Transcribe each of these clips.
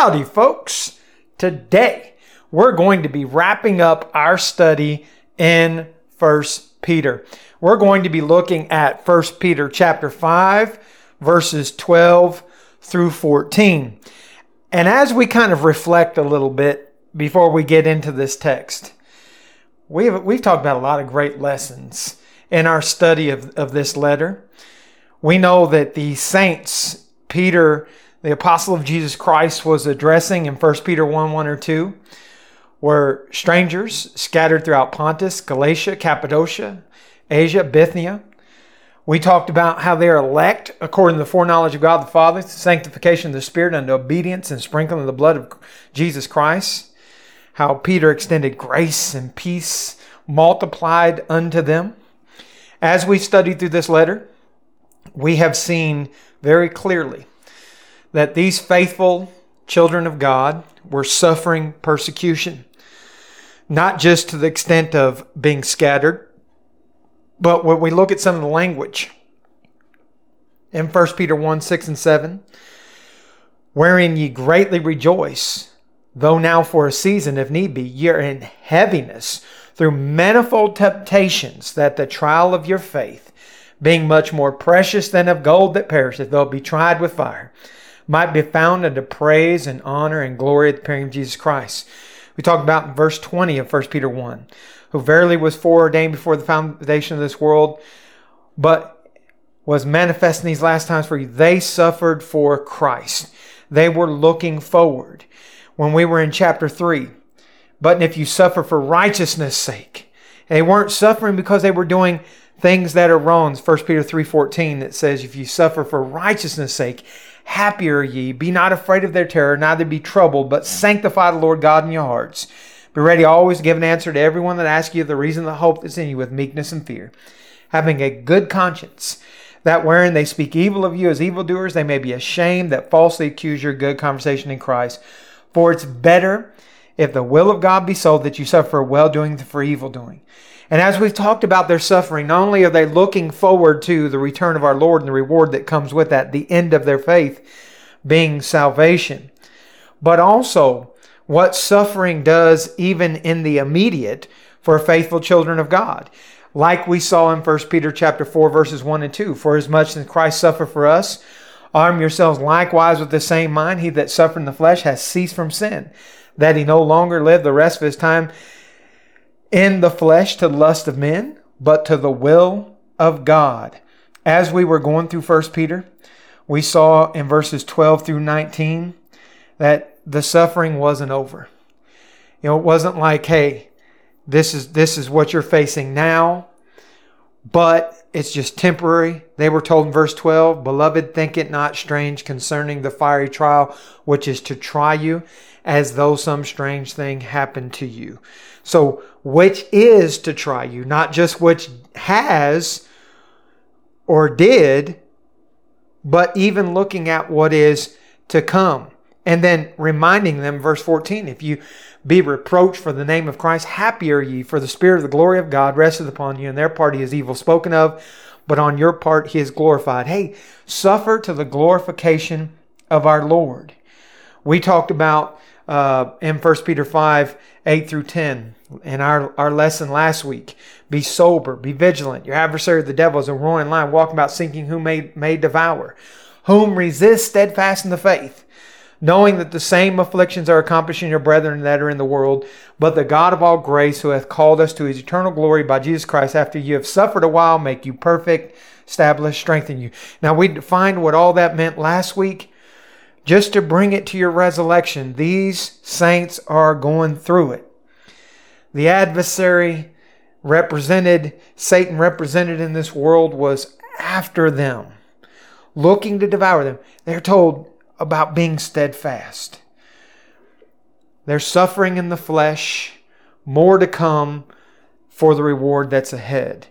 Howdy, folks. Today, we're going to be wrapping up our study in 1 Peter. We're going to be looking at 1 Peter chapter 5, verses 12 through 14. And as we kind of reflect a little bit before we get into this text, we've talked about a lot of great lessons in our study of this letter. We know that the saints, Peter, the apostle of Jesus Christ, was addressing in 1 Peter 1 or 2, were strangers scattered throughout Pontus, Galatia, Cappadocia, Asia, Bithynia. We talked about how they are elect according to the foreknowledge of God the Father, sanctification of the Spirit, unto obedience and sprinkling of the blood of Jesus Christ. How Peter extended grace and peace multiplied unto them. As we studied through this letter, we have seen very clearly that these faithful children of God were suffering persecution, not just to the extent of being scattered, but when we look at some of the language in 1 Peter 1, 6 and 7, wherein ye greatly rejoice, though now for a season, if need be, ye are in heaviness through manifold temptations, that the trial of your faith, being much more precious than of gold that perisheth, though it be tried with fire, might be found unto praise and honor and glory at the appearing of Jesus Christ. We talked about in verse 20 of 1 Peter 1, who verily was foreordained before the foundation of this world, but was manifest in these last times for you. They suffered for Christ. They were looking forward. When we were in chapter 3, but if you suffer for righteousness' sake, they weren't suffering because they were doing things that are wrong. 1 Peter 3:14 that says, if you suffer for righteousness' sake, happy are ye, be not afraid of their terror, neither be troubled, but sanctify the Lord God in your hearts. Be ready always to give an answer to everyone that asks you the reason of the hope that's in you with meekness and fear, having a good conscience, that wherein they speak evil of you as evildoers, they may be ashamed that falsely accuse your good conversation in Christ. For it's better, if the will of God be so, that you suffer for well-doing than for evil-doing. And as we've talked about their suffering, not only are they looking forward to the return of our Lord and the reward that comes with that, the end of their faith being salvation, but also what suffering does even in the immediate for faithful children of God. Like we saw in 1 Peter chapter 4, verses 1 and 2, for as much as Christ suffered for us, arm yourselves likewise with the same mind. He that suffered in the flesh has ceased from sin, that he no longer live the rest of his time in the flesh to the lust of men, but to the will of God. As we were going through 1 Peter, we saw in verses 12 through 19 that the suffering wasn't over. It wasn't like, hey, this is what you're facing now, but it's just temporary. They were told in verse 12, beloved, think it not strange concerning the fiery trial, which is to try you, as though some strange thing happened to you. So, which is to try you, not just which has or did, but even looking at what is to come. And then reminding them, verse 14, if you be reproached for the name of Christ, happy are ye, for the Spirit of the glory of God resteth upon you, and their part he is evil spoken of, but on your part he is glorified. Hey, suffer to the glorification of our Lord. We talked about in 1 Peter 5, 8 through 10, in our lesson last week, be sober, be vigilant. Your adversary the devil is a roaring lion, walking about seeking whom may devour. Whom resist steadfast in the faith, knowing that the same afflictions are accomplishing your brethren that are in the world, but the God of all grace, who hath called us to his eternal glory by Jesus Christ, after you have suffered a while, make you perfect, establish, strengthen you. Now, we defined what all that meant last week. Just to bring it to your recollection, these saints are going through it. The adversary Satan represented in this world, was after them, looking to devour them. They're told about being steadfast. They're suffering in the flesh, more to come for the reward that's ahead.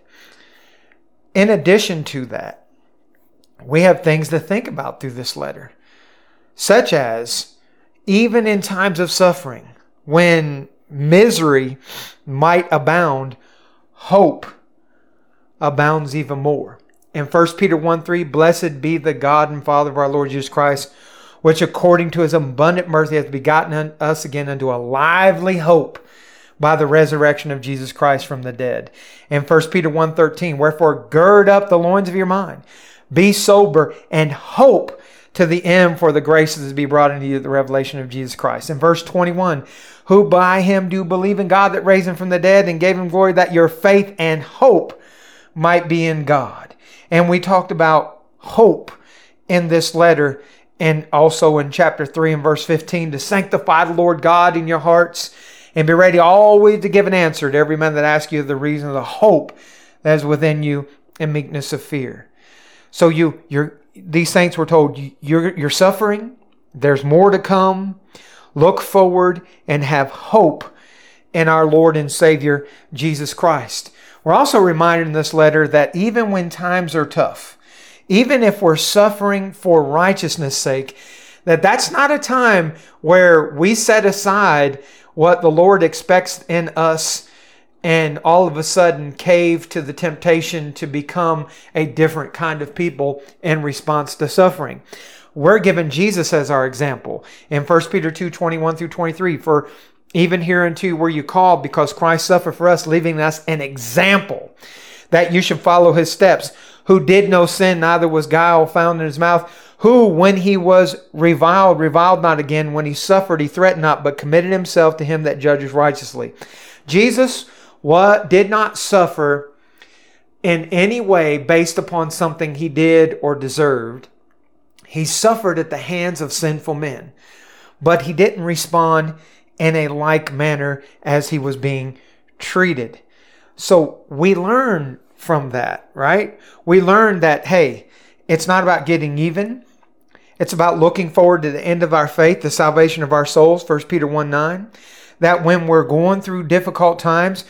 In addition to that, we have things to think about through this letter, such as even in times of suffering, when misery might abound, hope abounds even more. In 1 Peter 1:3, blessed be the God and Father of our Lord Jesus Christ, which according to his abundant mercy hath begotten us again unto a lively hope by the resurrection of Jesus Christ from the dead. And 1 Peter 1:13, wherefore gird up the loins of your mind, be sober, and hope to the end for the graces to be brought into you at the revelation of Jesus Christ. In verse 21, who by him do believe in God that raised him from the dead and gave him glory, that your faith and hope might be in God. And we talked about hope in this letter, and also in chapter 3 and verse 15, to sanctify the Lord God in your hearts, and be ready always to give an answer to every man that asks you the reason of the hope that is within you in meekness of fear. So these saints were told, you're suffering. There's more to come. Look forward and have hope in our Lord and Savior, Jesus Christ. We're also reminded in this letter that even when times are tough, even if we're suffering for righteousness' sake, that's not a time where we set aside what the Lord expects in us and all of a sudden cave to the temptation to become a different kind of people in response to suffering. We're given Jesus as our example. In 1 Peter 2:21 through 23, for even hereunto were you called, because Christ suffered for us, leaving us an example, that you should follow his steps, who did no sin, neither was guile found in his mouth, who, when he was reviled not again. When he suffered, he threatened not, but committed himself to him that judges righteously. Jesus did not suffer in any way based upon something he did or deserved. He suffered at the hands of sinful men, but he didn't respond in a like manner as he was being treated. So we learn from that, right? We learn that, hey, it's not about getting even. It's about looking forward to the end of our faith, the salvation of our souls, 1 Peter 1:9. That when we're going through difficult times,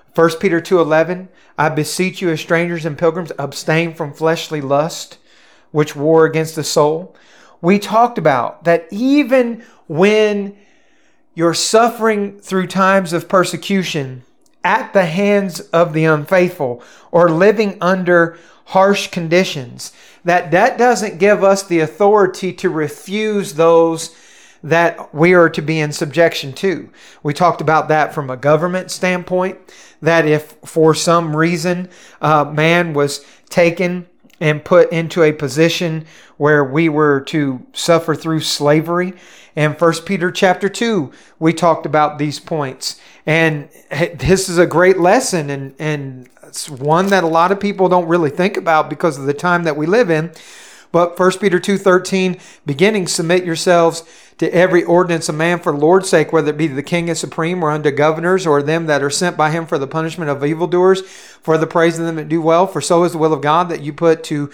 1 Peter 2:11, I beseech you as strangers and pilgrims, abstain from fleshly lust, which war against the soul. We talked about that even when you're suffering through times of persecution at the hands of the unfaithful or living under harsh conditions, that doesn't give us the authority to refuse those that we are to be in subjection to. We talked about that from a government standpoint, that if for some reason man was taken and put into a position where we were to suffer through slavery. In 1 Peter chapter 2, we talked about these points. And this is a great lesson, and it's one that a lot of people don't really think about because of the time that we live in. But 1 Peter 2:13, beginning, submit yourselves to every ordinance of man for the Lord's sake, whether it be the king and supreme, or unto governors, or them that are sent by him for the punishment of evildoers, for the praise of them that do well. For so is the will of God, that you put to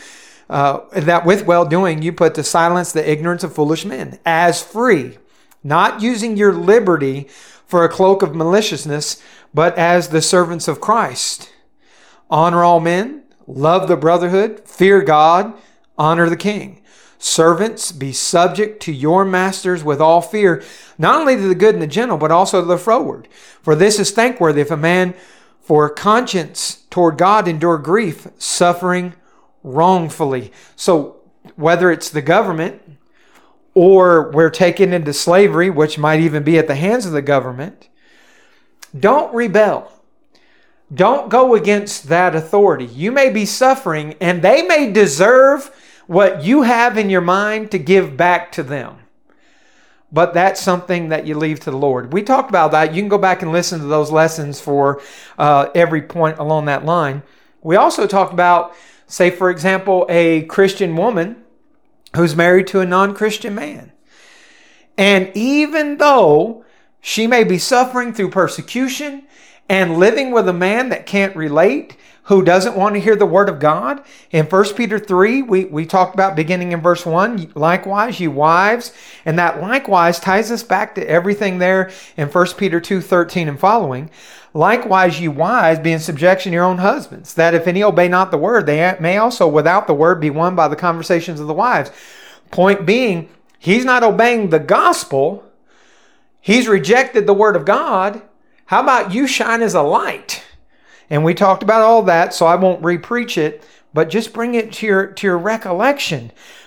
that with well doing you put to silence the ignorance of foolish men, as free, not using your liberty for a cloak of maliciousness, but as the servants of Christ. Honor all men, love the brotherhood, fear God, honor the king. Servants, be subject to your masters with all fear, not only to the good and the gentle, but also to the froward. For this is thankworthy, if a man for conscience toward God endure grief, suffering wrongfully. So whether it's the government or we're taken into slavery, which might even be at the hands of the government, don't rebel. Don't go against that authority. You may be suffering, and they may deserve what you have in your mind to give back to them. But that's something that you leave to the Lord. We talked about that. You can go back and listen to those lessons for every point along that line. We also talked about, say, for example, a Christian woman who's married to a non-Christian man. And even though she may be suffering through persecution and living with a man that can't relate, who doesn't want to hear the word of God. In 1 Peter 3, we talked about beginning in verse 1, likewise, you wives, and that likewise ties us back to everything there in 1 Peter 2:13 and following. Likewise, you wives, be in subjection to your own husbands, that if any obey not the word, they may also without the word be won by the conversations of the wives. Point being, he's not obeying the gospel. He's rejected the word of God. How about you shine as a light? And we talked about all that, so I won't repreach it, but just bring it to your recollection.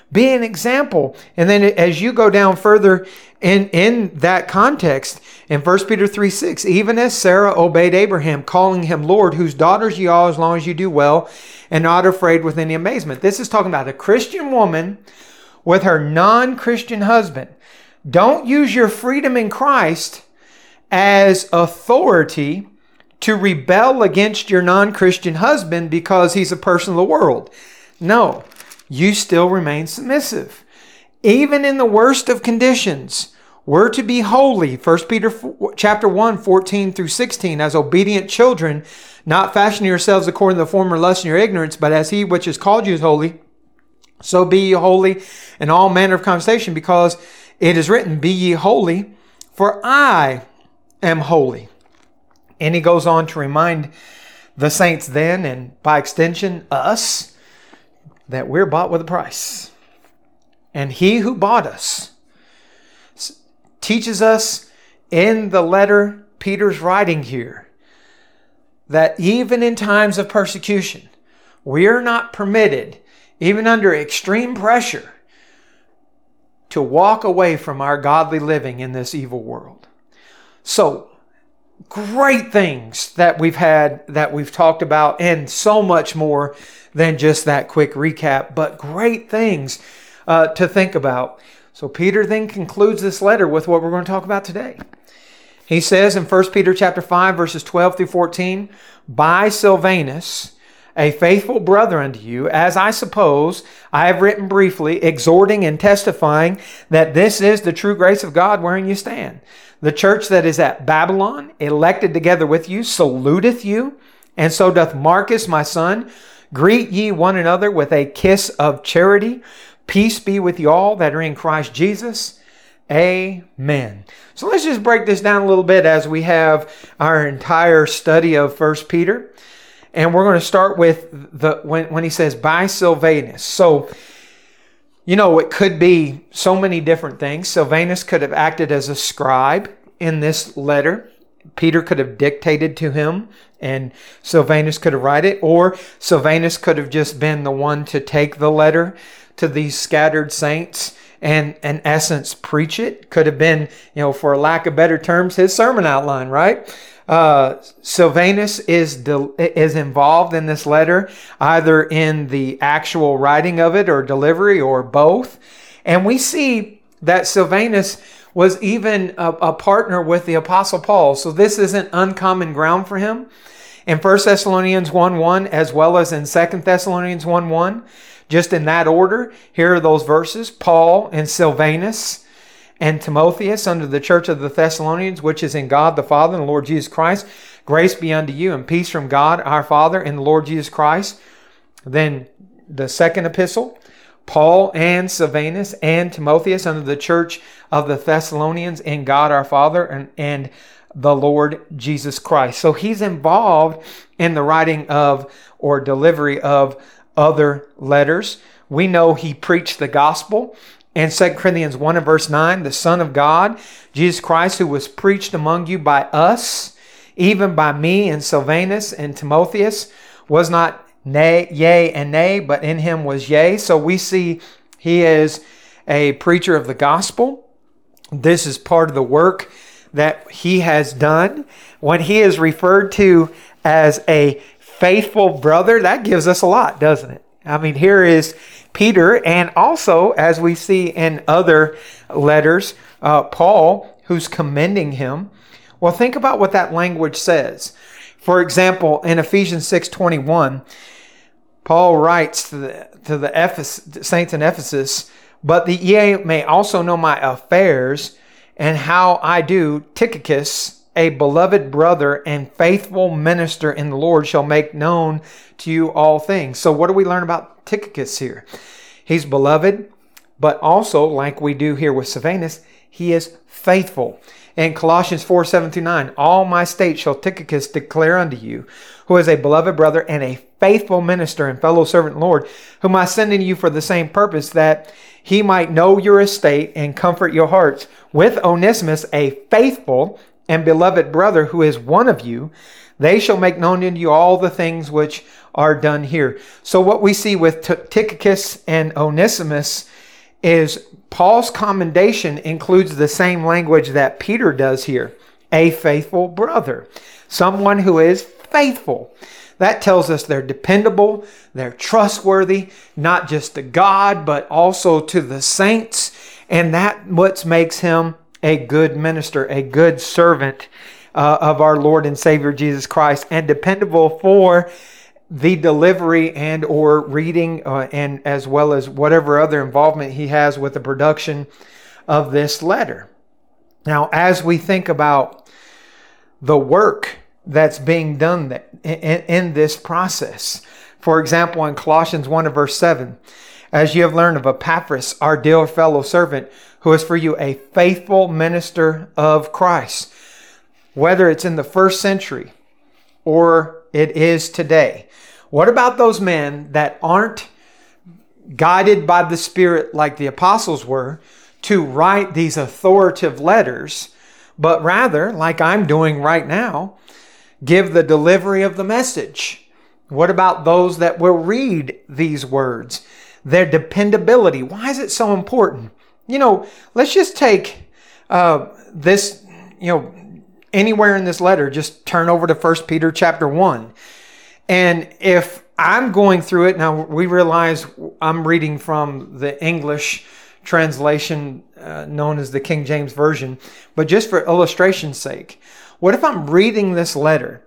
Be an example. And then as you go down further in that context, in 1 Peter 3:6, even as Sarah obeyed Abraham, calling him Lord, whose daughters ye are as long as you do well, and not afraid with any amazement. This is talking about a Christian woman with her non-Christian husband. Don't use your freedom in Christ as authority to rebel against your non-Christian husband because he's a person of the world. No, you still remain submissive. Even in the worst of conditions, we're to be holy. 1 Peter chapter 1, 14 through 16, as obedient children, not fashioning yourselves according to the former lust in your ignorance, but as he which has called you is holy, so be ye holy in all manner of conversation, because it is written, be ye holy, for I am holy. And he goes on to remind the saints then, and by extension us, that we're bought with a price. And he who bought us teaches us in the letter Peter's writing here that even in times of persecution, we are not permitted, even under extreme pressure, to walk away from our godly living in this evil world. So, great things that we've had, that we've talked about, and so much more than just that quick recap, but great things to think about. So Peter then concludes this letter with what we're going to talk about today. He says in 1 Peter chapter 5, verses 12 through 14, by Silvanus, a faithful brother unto you, as I suppose I have written briefly, exhorting and testifying that this is the true grace of God wherein you stand. The church that is at Babylon, elected together with you, saluteth you, and so doth Marcus my son. Greet ye one another with a kiss of charity. Peace be with you all that are in Christ Jesus. Amen. So let's just break this down a little bit as we have our entire study of 1 Peter. And we're going to start with when he says, by Silvanus. So, it could be so many different things. Silvanus could have acted as a scribe in this letter. Peter could have dictated to him, and Silvanus could have write it. Or Silvanus could have just been the one to take the letter to these scattered saints and, in essence, preach it. Could have been, for lack of better terms, his sermon outline, right? Silvanus is involved in this letter, either in the actual writing of it or delivery or both. And we see that Silvanus was even a partner with the Apostle Paul. So this isn't uncommon ground for him. In 1 Thessalonians 1:1, as well as in 2 Thessalonians 1:1, just in that order, here are those verses. Paul and Silvanus and Timotheus unto the church of the Thessalonians, which is in God the Father and the Lord Jesus Christ. Grace be unto you and peace from God our Father and the Lord Jesus Christ. Then the second epistle, Paul and Silvanus and Timotheus unto the church of the Thessalonians in God our Father and the Lord Jesus Christ. So he's involved in the writing of or delivery of other letters. We know he preached the gospel. In 2 Corinthians 1 and verse 9, the Son of God, Jesus Christ, who was preached among you by us, even by me and Silvanus and Timotheus, was not nay, yea and nay, but in him was yea. So we see he is a preacher of the gospel. This is part of the work that he has done. When he is referred to as a faithful brother, that gives us a lot, doesn't it? I mean, here is Peter, and also, as we see in other letters, Paul, who's commending him. Well, think about what that language says. For example, in Ephesians 6:21, Paul writes to the saints in Ephesus, but that ye may also know my affairs, and how I do, Tychicus, a beloved brother and faithful minister in the Lord, shall make known to you all things. So what do we learn about Tychicus here? He's beloved, but also, like we do here with Silvanus, he is faithful. In Colossians 4:7-9, all my state shall Tychicus declare unto you, who is a beloved brother and a faithful minister and fellow servant in the Lord, whom I send unto you for the same purpose, that he might know your estate and comfort your hearts, with Onesimus, a faithful and beloved brother, who is one of you. They shall make known unto you all the things which are done here. So what we see with Tychicus and Onesimus is Paul's commendation includes the same language that Peter does here. A faithful brother. Someone who is faithful. That tells us they're dependable, they're trustworthy, not just to God, but also to the saints. And that what makes him a good minister, a good servant of our Lord and Savior Jesus Christ, and dependable for the delivery and or reading and as well as whatever other involvement he has with the production of this letter. Now, as we think about the work that's being done in this process, for example, in Colossians 1 and verse 7, as you have learned of Epaphras, our dear fellow servant, who is for you a faithful minister of Christ. Whether it's in the first century or it is today. What about those men that aren't guided by the Spirit like the apostles were to write these authoritative letters, but rather, like I'm doing right now, give the delivery of the message? What about those that will read these words? Their dependability. Why is it so important? Let's just take this, anywhere in this letter, just turn over to 1 Peter chapter 1. And if I'm going through it, now we realize I'm reading from the English translation known as the King James Version, but just for illustration's sake, what if I'm reading this letter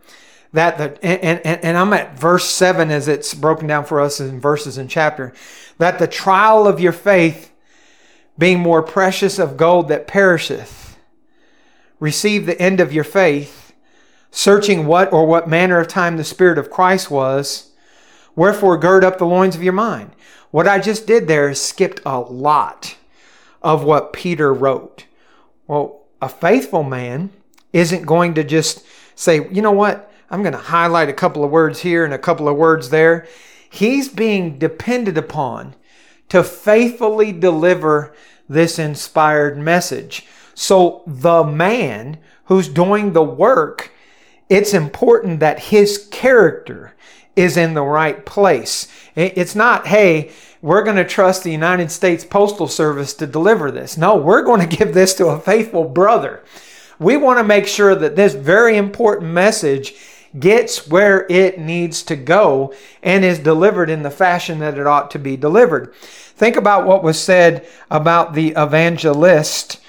and I'm at verse 7 as it's broken down for us in verses and chapter, that the trial of your faith being more precious of gold that perisheth, receive the end of your faith, searching what manner of time the Spirit of Christ was, wherefore gird up the loins of your mind. What I just did there is skipped a lot of what Peter wrote. Well, a faithful man isn't going to just say, you know what, I'm going to highlight a couple of words here and a couple of words there. He's being depended upon to faithfully deliver this inspired message. So the man who's doing the work, it's important that his character is in the right place. It's not, hey, we're going to trust the United States Postal Service to deliver this. No, we're going to give this to a faithful brother. We want to make sure that this very important message gets where it needs to go and is delivered in the fashion that it ought to be delivered. Think about what was said about the evangelist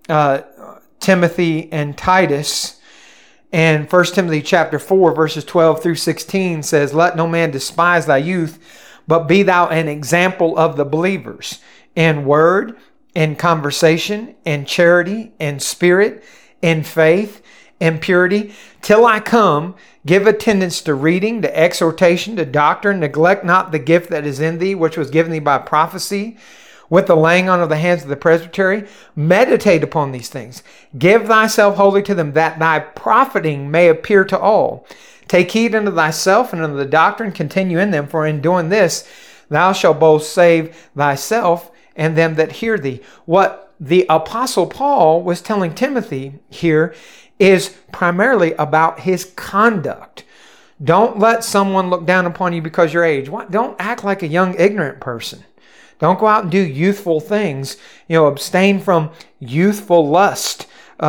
Timothy and Titus. And 1 Timothy chapter 4, verses 12 through 16 says, let no man despise thy youth, but be thou an example of the believers in word, in conversation, in charity, in spirit, in faith, in purity. Till I come, give attendance to reading, to exhortation, to doctrine. Neglect not the gift that is in thee, which was given thee by prophecy, with the laying on of the hands of the presbytery. Meditate upon these things. Give thyself wholly to them, that thy profiting may appear to all. Take heed unto thyself and unto the doctrine. Continue in them, for in doing this thou shalt both save thyself and them that hear thee. What the Apostle Paul was telling Timothy here is primarily about his conduct. Don't let someone look down upon you because your age. Don't act like a young, ignorant person. Don't go out and do youthful things. Abstain from youthful lust.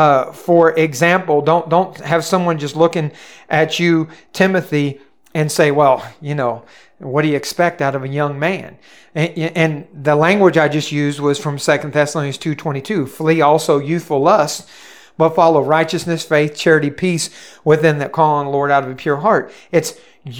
For example, don't have someone just looking at you, Timothy, and say, well, what do you expect out of a young man? And the language I just used was from 2 Thessalonians 2:22. Flee also youthful lust, but follow righteousness, faith, charity, peace with them that call on the Lord out of a pure heart. It's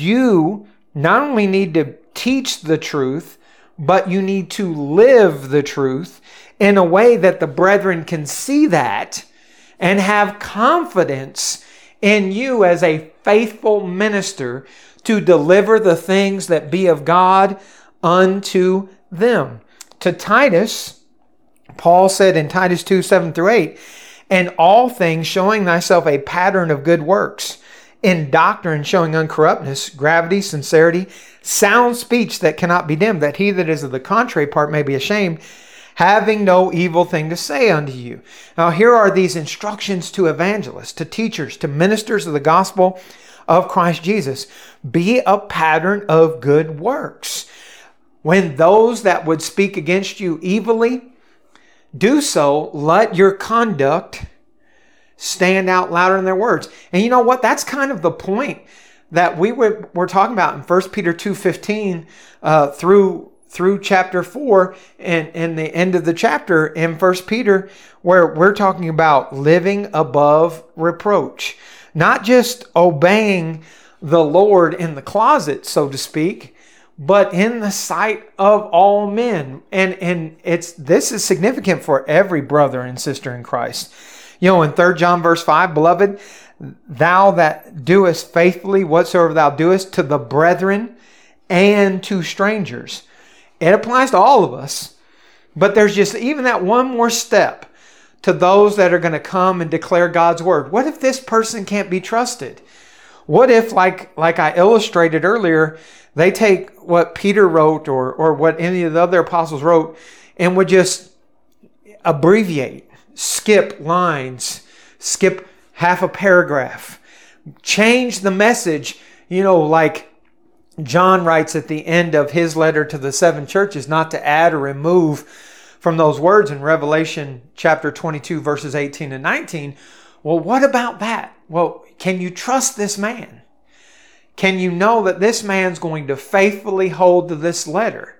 you not only need to teach the truth, but you need to live the truth in a way that the brethren can see that and have confidence in you as a faithful minister to deliver the things that be of God unto them. To Titus, Paul said in Titus 2:7-8, in all things showing thyself a pattern of good works, in doctrine showing uncorruptness, gravity, sincerity, sound speech that cannot be dimmed, that he that is of the contrary part may be ashamed, having no evil thing to say unto you. Now here are these instructions to evangelists, to teachers, to ministers of the gospel of Christ Jesus. Be a pattern of good works. when those that would speak against you evilly do so, let your conduct stand out louder than their words. And you know what? That's kind of the point that we're talking about in 1 Peter 2:15 through chapter 4 and the end of the chapter in 1 Peter, where we're talking about living above reproach. Not just obeying the Lord in the closet, so to speak, but in the sight of all men. And this is significant for every brother and sister in Christ. You know, in 3 John verse 5, beloved, thou that doest faithfully whatsoever thou doest to the brethren and to strangers. It applies to all of us, but there's just even that one more step to those that are going to come and declare God's word. What if this person can't be trusted? What if, like I illustrated earlier, they take what Peter wrote or what any of the other apostles wrote and would just abbreviate, skip lines, skip half a paragraph, change the message, like John writes at the end of his letter to the 7 churches, not to add or remove from those words in Revelation chapter 22, verses 18 and 19. Well, what about that? Well, can you trust this man? Can you know that this man's going to faithfully hold to this letter?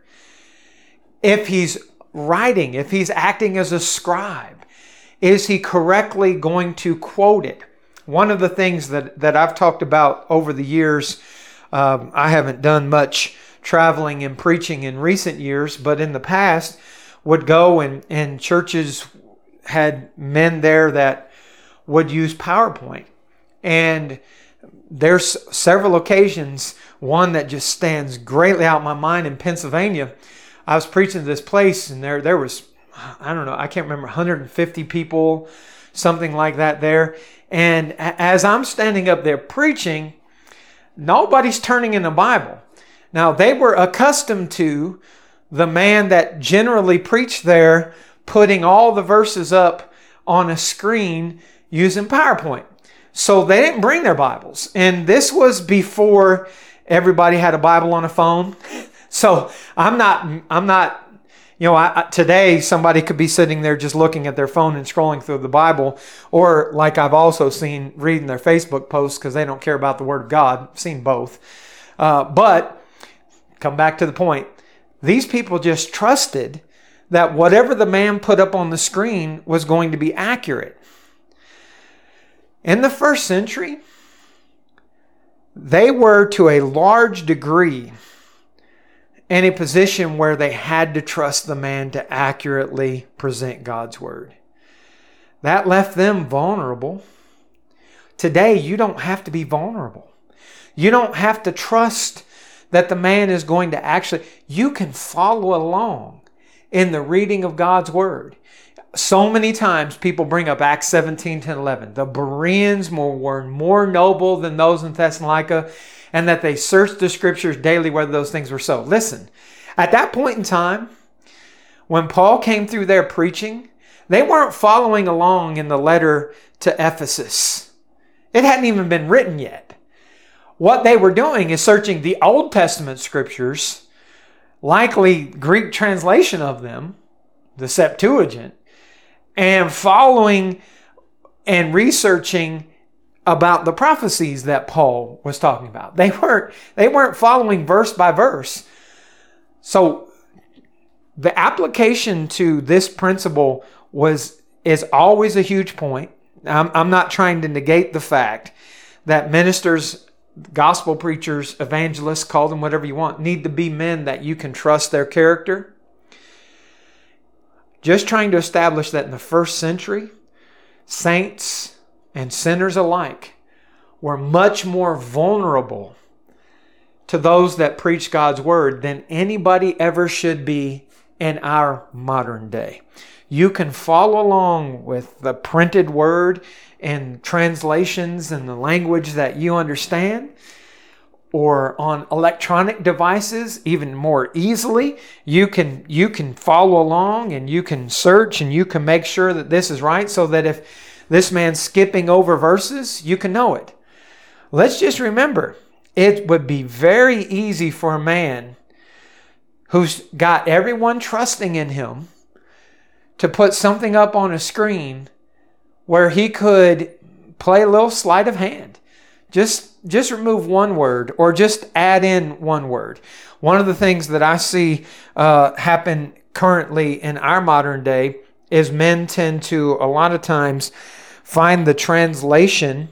If he's writing, if he's acting as a scribe, is he correctly going to quote it? One of the things that I've talked about over the years, I haven't done much traveling and preaching in recent years, but in the past would go and churches had men there that would use PowerPoint. And there's several occasions, one that just stands greatly out in my mind in Pennsylvania. I was preaching to this place and there was, I don't know, I can't remember, 150 people, something like that there. And as I'm standing up there preaching, nobody's turning in the Bible. Now, they were accustomed to the man that generally preached there putting all the verses up on a screen using PowerPoint. So they didn't bring their Bibles. And this was before everybody had a Bible on a phone. So I'm not, today somebody could be sitting there just looking at their phone and scrolling through the Bible, or like I've also seen reading their Facebook posts because they don't care about the Word of God. I've seen both. But come back to the point. These people just trusted that whatever the man put up on the screen was going to be accurate. In the first century, they were to a large degree in a position where they had to trust the man to accurately present God's word. That left them vulnerable. Today, you don't have to be vulnerable. You don't have to trust that the man is going to actually, you can follow along in the reading of God's word. So many times people bring up Acts 17, 10, 11. The Bereans were more noble than those in Thessalonica, and that they searched the scriptures daily whether those things were so. Listen, at that point in time, when Paul came through there preaching, they weren't following along in the letter to Ephesus. It hadn't even been written yet. What they were doing is searching the Old Testament scriptures, likely Greek translation of them, the Septuagint, and following and researching about the prophecies that Paul was talking about. They weren't following verse by verse. So the application to this principle is always a huge point. I'm not trying to negate the fact that ministers, gospel preachers, evangelists, call them whatever you want, need to be men that you can trust their character. Just trying to establish that in the first century, saints and sinners alike were much more vulnerable to those that preach God's word than anybody ever should be in our modern day. You can follow along with the printed word and translations and the language that you understand, or on electronic devices even more easily. You can follow along and you can search and you can make sure that this is right, so that if this man's skipping over verses, you can know it. Let's just remember, it would be very easy for a man who's got everyone trusting in him to put something up on a screen where he could play a little sleight of hand. Just remove one word or just add in one word. One of the things that I see happen currently in our modern day is men tend to a lot of times find the translation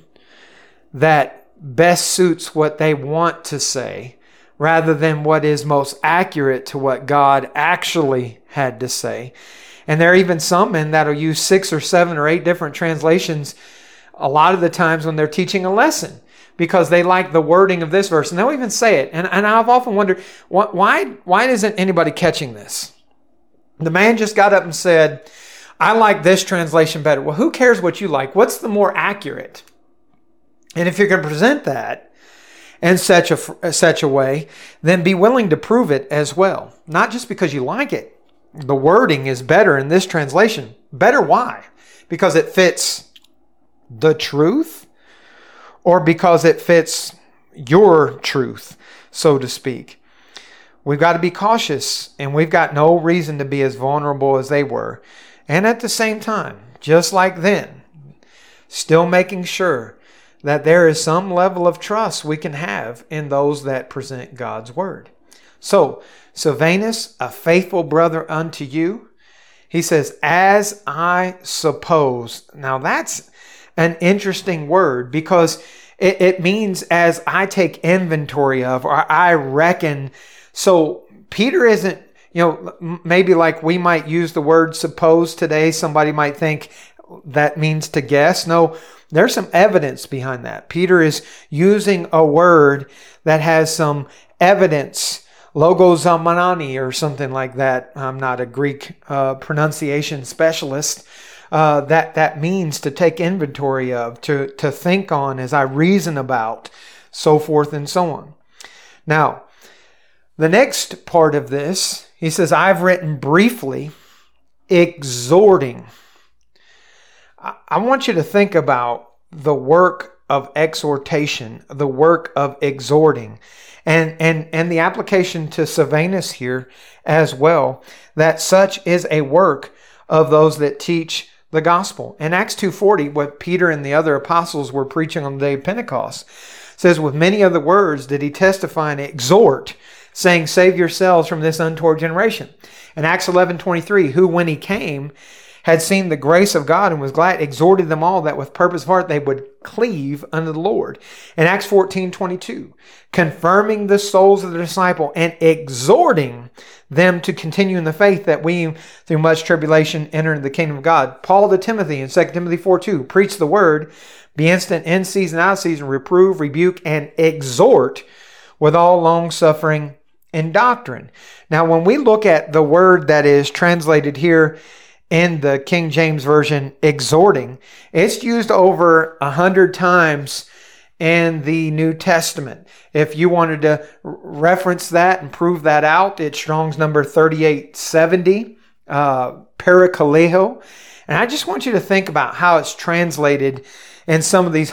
that best suits what they want to say rather than what is most accurate to what God actually had to say. And there are even some men that'll use 6 or 7 or 8 different translations a lot of the times when they're teaching a lesson because they like the wording of this verse. And they'll even say it. And I've often wondered, why isn't anybody catching this? The man just got up and said, I like this translation better. Well, who cares what you like? What's the more accurate? And if you're going to present that in such a way, then be willing to prove it as well. Not just because you like it. The wording is better in this translation. Better why? Because it fits the truth or because it fits your truth, so to speak. We've got to be cautious, and we've got no reason to be as vulnerable as they were. And at the same time, just like then, still making sure that there is some level of trust we can have in those that present God's word. So, Silvanus, a faithful brother unto you, he says, as I suppose. Now that's an interesting word because it means as I take inventory of, or I reckon. So Peter isn't, maybe like we might use the word suppose today. Somebody might think that means to guess. No, there's some evidence behind that. Peter is using a word that has some evidence, logozamanani or something like that. I'm not a Greek pronunciation specialist. That means to take inventory of, to think on as I reason about, so forth and so on. Now, the next part of this, he says, I've written briefly, exhorting. I want you to think about the work of exhortation, the work of exhorting, and the application to Silvanus here as well, that such is a work of those that teach the gospel. In Acts 2:40, what Peter and the other apostles were preaching on the day of Pentecost, says, with many other words did he testify and exhort, saying, save yourselves from this untoward generation. In Acts 11:23, who when he came had seen the grace of God and was glad, exhorted them all that with purpose of heart they would cleave unto the Lord. In Acts 14:22, confirming the souls of the disciple and exhorting them to continue in the faith that we through much tribulation enter into the kingdom of God. Paul to Timothy in 2 Timothy 4:2, preach the word, be instant in season, out of season, reprove, rebuke, and exhort with all long suffering and doctrine. Now, when we look at the word that is translated here in the King James Version, exhorting, it's used over 100 times in the New Testament. If you wanted to reference that and prove that out, it's Strong's number 3870, parakaleo. And I just want you to think about how it's translated in some of these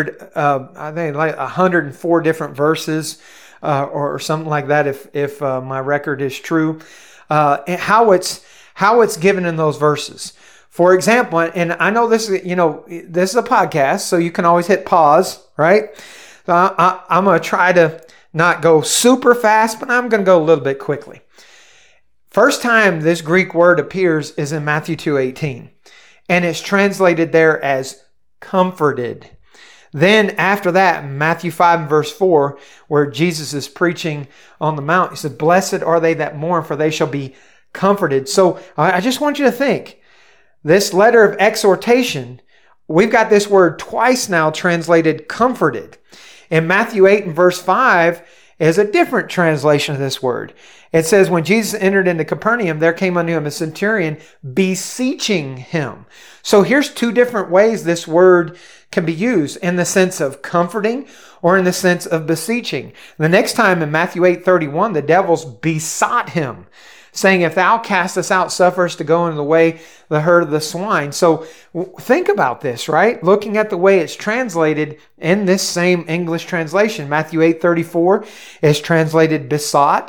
104 different verses, or something like that, if my record is true, and how it's given in those verses. For example, and I know this is a podcast, so you can always hit pause, right? So I'm going to try to not go super fast, but I'm going to go a little bit quickly. First time this Greek word appears is in Matthew 2:18, and it's translated there as comforted. Then after that, Matthew 5 and verse 4, where Jesus is preaching on the mount, he said, blessed are they that mourn, for they shall be comforted. So I just want you to think, this letter of exhortation, we've got this word twice now translated comforted. In Matthew 8 and verse 5 is a different translation of this word. It says, when Jesus entered into Capernaum, there came unto him a centurion beseeching him. So here's two different ways this word can be used, in the sense of comforting or in the sense of beseeching. The next time in Matthew 8:31, the devils besought him, saying, if thou cast us out, suffer us to go into the way the herd of the swine. So think about this, right? Looking at the way it's translated in this same English translation. Matthew 8:34 is translated besought.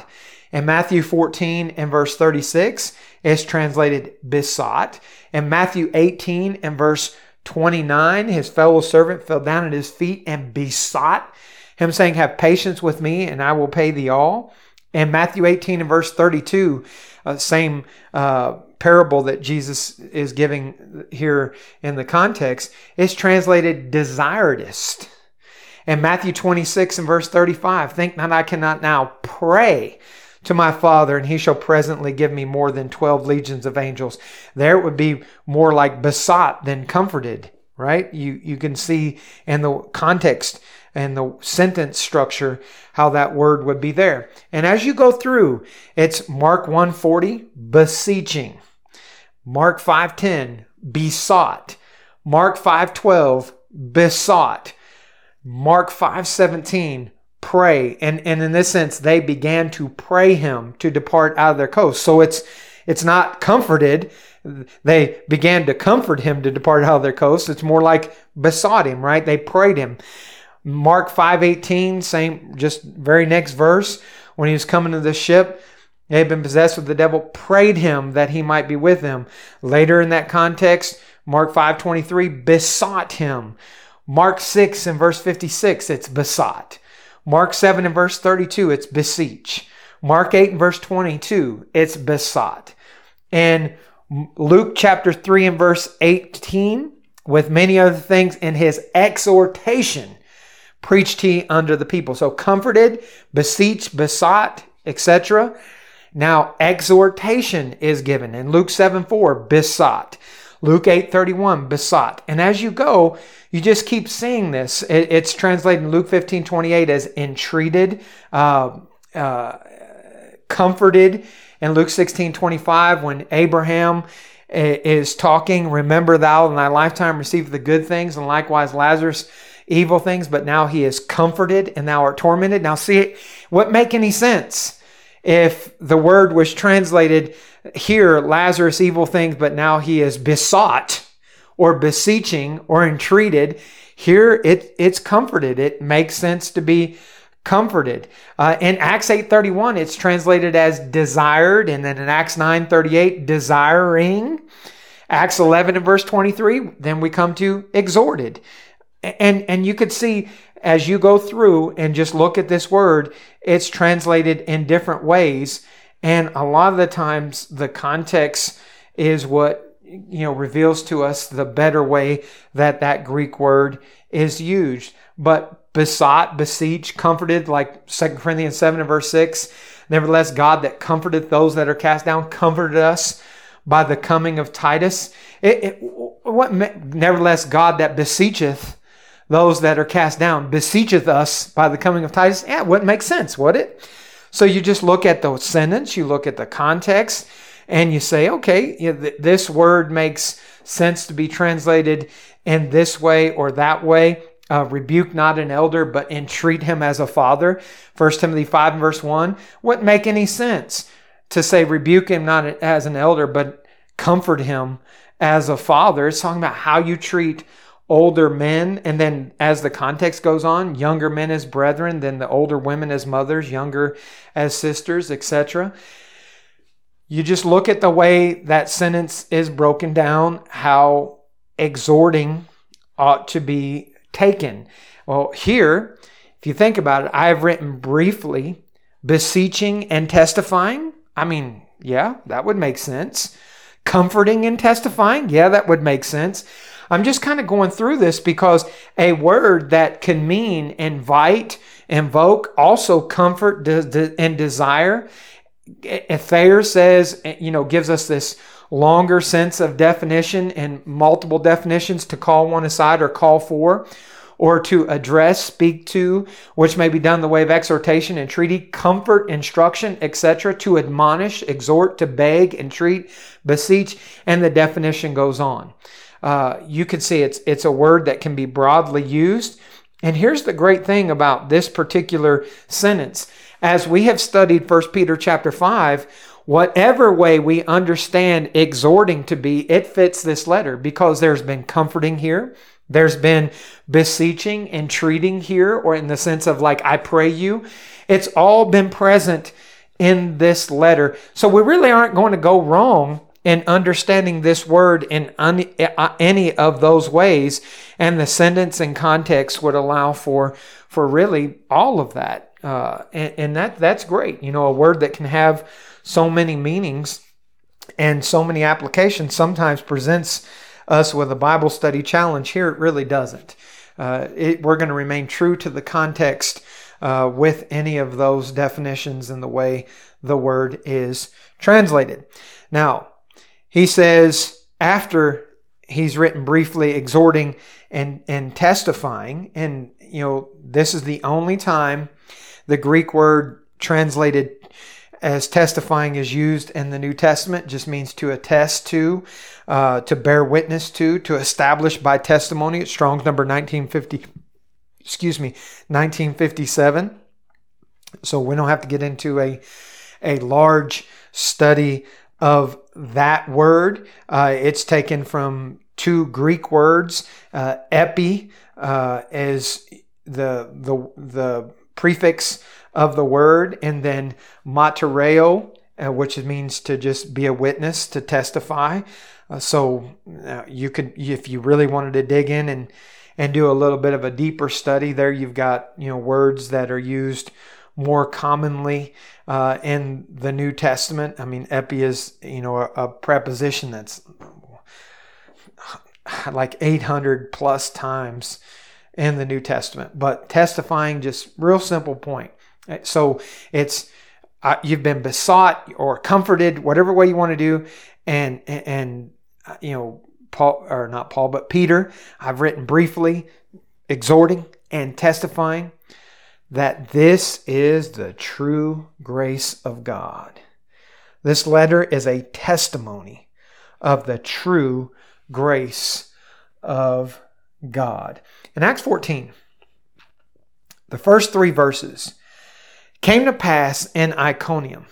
In Matthew 14 and verse 36, it's translated besought. In Matthew 18 and verse 29, his fellow servant fell down at his feet and besought him, saying, have patience with me, and I will pay thee all. In Matthew 18 and verse 32, same parable that Jesus is giving here in the context, is translated desiredest. In Matthew 26 and verse 35, think not I cannot now pray to my Father, and he shall presently give me more than 12 legions of angels. There it would be more like besought than comforted, right? You can see in the context and the sentence structure how that word would be there. And as you go through, it's Mark 1:40, beseeching. Mark 5:10, besought. Mark 5:12, besought. Mark 5:17, pray. And in this sense, they began to pray him to depart out of their coast. So it's not comforted. They began to comfort him to depart out of their coast. It's more like besought him, right? They prayed him. Mark 5:18, same, just very next verse, when he was coming to the ship, they had been possessed with the devil, prayed him that he might be with them. Later in that context, Mark 5:23, besought him. Mark 6 and verse 56, it's besought. Mark 7 and verse 32, it's beseech. Mark 8 and verse 22, it's besought. And Luke chapter 3 and verse 18, with many other things, in his exhortation, preached he unto the people. So comforted, beseech, besought, etc. Now exhortation is given. In Luke 7:4, besought. Luke 8:31, besought. And as you go, you just keep seeing this. It's translated in Luke 15:28 as entreated, comforted. In Luke 16:25, when Abraham is talking, remember thou in thy lifetime received the good things, and likewise Lazarus evil things, but now he is comforted and thou art tormented. Now see, what make any sense if the word was translated here, Lazarus evil things, but now he is besought or beseeching or entreated? Here it's comforted. It makes sense to be comforted. In Acts 8:31, it's translated as desired, and then in Acts 9:38, desiring. Acts 11 and verse 23, then we come to exhorted. And you could see as you go through and just look at this word, it's translated in different ways. And a lot of the times the context is what, reveals to us the better way that Greek word is used. But besought, beseech, comforted, like 2 Corinthians 7 and verse 6, nevertheless, God that comforteth those that are cast down, comforted us by the coming of Titus. Nevertheless, God that beseecheth those that are cast down, beseecheth us by the coming of Titus. Yeah, it wouldn't make sense, would it? So you just look at the sentence, you look at the context, and you say, okay, this word makes sense to be translated in this way or that way. Rebuke not an elder, but entreat him as a father. 1 Timothy 5 and verse 1. Wouldn't make any sense to say rebuke him not as an elder, but comfort him as a father. It's talking about how you treat older men, and then as the context goes on, younger men as brethren, then the older women as mothers, younger as sisters, etc. You just look at the way that sentence is broken down, how exhorting ought to be taken. Well, here, if you think about it, I have written briefly, beseeching and testifying. I mean, yeah, that would make sense. Comforting and testifying, yeah, that would make sense. I'm just kind of going through this because a word that can mean invite, invoke, also comfort and desire. Thayer says, gives us this longer sense of definition and multiple definitions: to call one aside or call for, or to address, speak to, which may be done in the way of exhortation, entreaty, comfort, instruction, etc., to admonish, exhort, to beg, entreat, beseech, and the definition goes on. You can see it's a word that can be broadly used. And here's the great thing about this particular sentence. As we have studied 1 Peter chapter 5, whatever way we understand exhorting to be, it fits this letter because there's been comforting here. There's been beseeching, entreating here, or in the sense of like, I pray you. It's all been present in this letter. So we really aren't going to go wrong in understanding this word in any of those ways. And the sentence and context would allow for really all of that. And that's great. You know, a word that can have so many meanings and so many applications sometimes presents us with a Bible study challenge. Here it really doesn't. We're going to remain true to the context with any of those definitions and the way the word is translated. Now, he says, after he's written briefly exhorting and testifying, and you know, this is the only time the Greek word translated as testifying is used in the New Testament. It just means to attest to bear witness to establish by testimony. It's Strong's number 1957. So we don't have to get into a large study of that word. It's taken from two Greek words. Epi is the prefix of the word, and then matereo, which means to just be a witness, to testify. So you could, if you really wanted to dig in and do a little bit of a deeper study, there you've got, you know, words that are used more commonly in the New Testament. I mean, epi is, you know, a preposition that's like 800 plus times in the New Testament. But testifying, just real simple point. So it's you've been besought or comforted, whatever way you want to do, and you know, Peter, I've written briefly, exhorting and testifying that this is the true grace of God. This letter is a testimony of the true grace of God. In Acts 14, the first 3 verses, came to pass in Iconium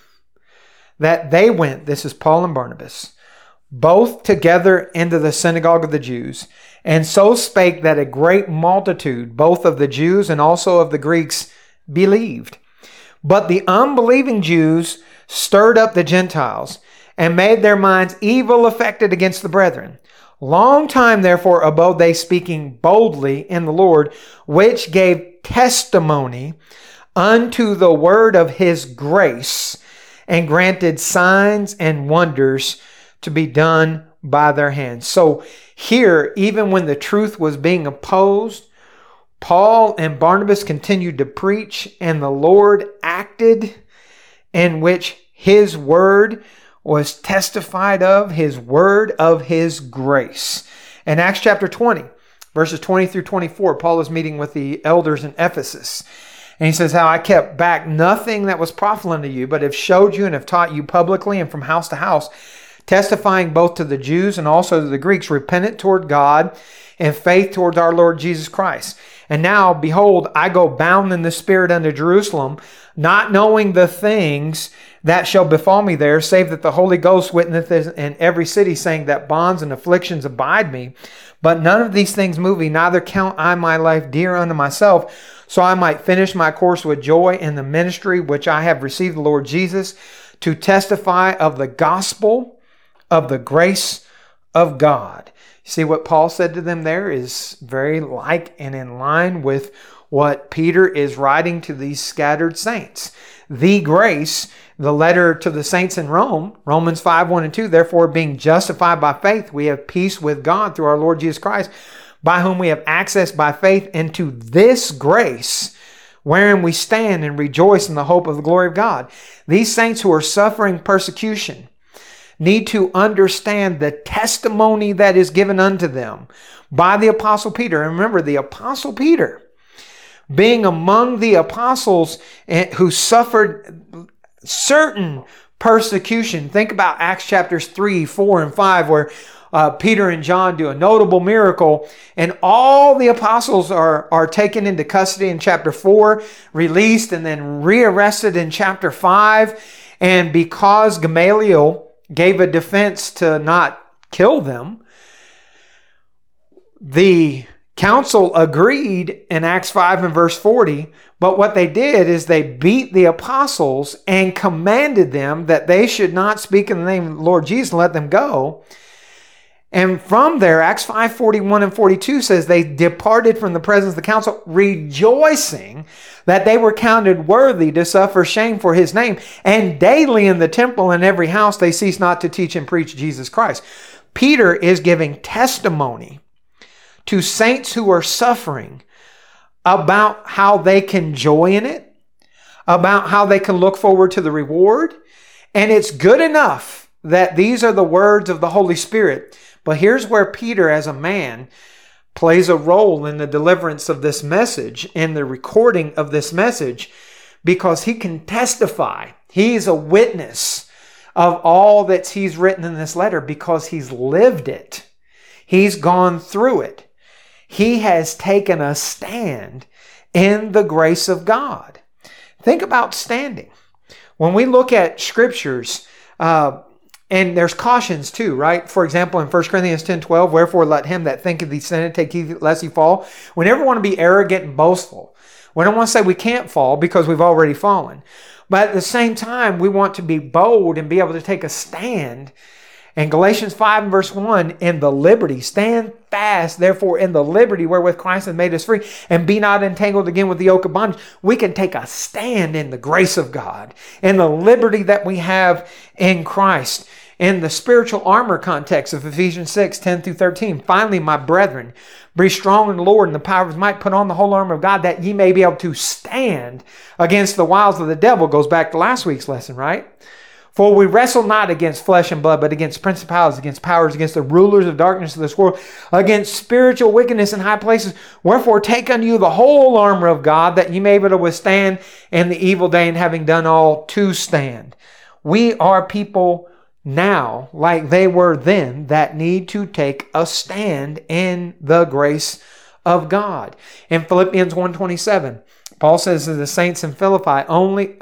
that they went, this is Paul and Barnabas, both together into the synagogue of the Jews, and so spake that a great multitude, both of the Jews and also of the Greeks, believed. But the unbelieving Jews stirred up the Gentiles, and made their minds evil affected against the brethren. Long time therefore abode they, speaking boldly in the Lord, which gave testimony unto the word of his grace, and granted signs and wonders to be done by their hands. So here, even when the truth was being opposed, Paul and Barnabas continued to preach, and the Lord acted, in which his word was testified of, his word of his grace. In Acts chapter 20, verses 20 through 24, Paul is meeting with the elders in Ephesus. And he says, how I kept back nothing that was profitable unto you, but have showed you and have taught you publicly and from house to house, testifying both to the Jews and also to the Greeks, repentant toward God and faith towards our Lord Jesus Christ. And now, behold, I go bound in the Spirit unto Jerusalem, not knowing the things that shall befall me there, save that the Holy Ghost witnesseth in every city, saying that bonds and afflictions abide me. But none of these things move me, neither count I my life dear unto myself, so I might finish my course with joy in the ministry which I have received the Lord Jesus, to testify of the gospel of the grace of God. See, what Paul said to them there is very like and in line with what Peter is writing to these scattered saints. The grace, the letter to the saints in Rome, Romans 5, 1 and 2, therefore being justified by faith, we have peace with God through our Lord Jesus Christ, by whom we have access by faith into this grace, wherein we stand and rejoice in the hope of the glory of God. These saints who are suffering persecution need to understand the testimony that is given unto them by the Apostle Peter. And remember, the Apostle Peter, being among the apostles who suffered certain persecution. Think about Acts chapters 3, 4, and 5, where Peter and John do a notable miracle, and all the apostles are taken into custody in chapter 4, released, and then rearrested in chapter 5. And because Gamaliel gave a defense to not kill them, the Council agreed in Acts 5 and verse 40, but what they did is they beat the apostles and commanded them that they should not speak in the name of the Lord Jesus and let them go. And from there, Acts 5, 41 and 42 says they departed from the presence of the council, rejoicing that they were counted worthy to suffer shame for his name. And daily in the temple and every house they ceased not to teach and preach Jesus Christ. Peter is giving testimony to saints who are suffering about how they can joy in it, about how they can look forward to the reward. And it's good enough that these are the words of the Holy Spirit. But here's where Peter, as a man, plays a role in the deliverance of this message, in the recording of this message, because he can testify. He's a witness of all that he's written in this letter because he's lived it. He's gone through it. He has taken a stand in the grace of God. Think about standing. When we look at scriptures, and there's cautions too, right? For example, in 1 Corinthians 10:12, wherefore let him that thinketh he sinneth take heed lest he fall. We never want to be arrogant and boastful. We don't want to say we can't fall because we've already fallen. But at the same time, we want to be bold and be able to take a stand. In Galatians 5 and verse 1, in the liberty, stand fast, therefore, in the liberty wherewith Christ hath made us free, and be not entangled again with the yoke of bondage. We can take a stand in the grace of God, in the liberty that we have in Christ. In the spiritual armor context of Ephesians 6, 10 through 13, finally, my brethren, be strong in the Lord and the power of his might, put on the whole armor of God, that ye may be able to stand against the wiles of the devil. Goes back to last week's lesson, right? For we wrestle not against flesh and blood, but against principalities, against powers, against the rulers of darkness of this world, against spiritual wickedness in high places. Wherefore take unto you the whole armor of God, that ye may be able to withstand in the evil day, and having done all, to stand. We are people now, like they were then, that need to take a stand in the grace of God. In Philippians 1:27, Paul says to the saints in Philippi, only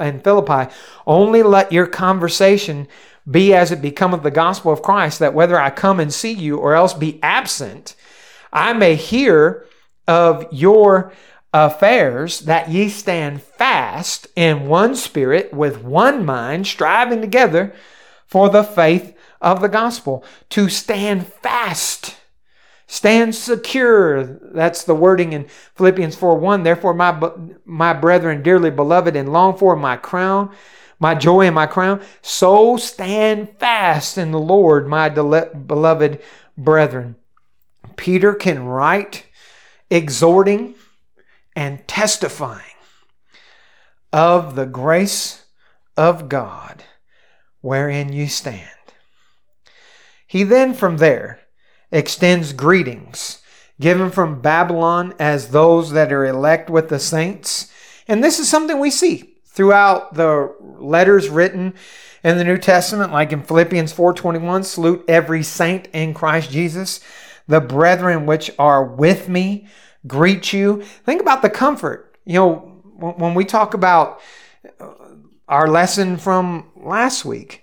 let your conversation be as it becometh the gospel of Christ, that whether I come and see you or else be absent, I may hear of your affairs, that ye stand fast in one spirit, with one mind, striving together for the faith of the gospel. To stand fast. Stand secure. That's the wording in Philippians 4:1. Therefore, my brethren, dearly beloved, and long for my crown, my joy and my crown, so stand fast in the Lord, my beloved brethren. Peter can write exhorting and testifying of the grace of God wherein you stand. He then from there extends greetings given from Babylon as those that are elect with the saints. And this is something we see throughout the letters written in the New Testament, like in Philippians 4:21, salute every saint in Christ Jesus. The brethren which are with me greet you. Think about the comfort. You know, when we talk about our lesson from last week,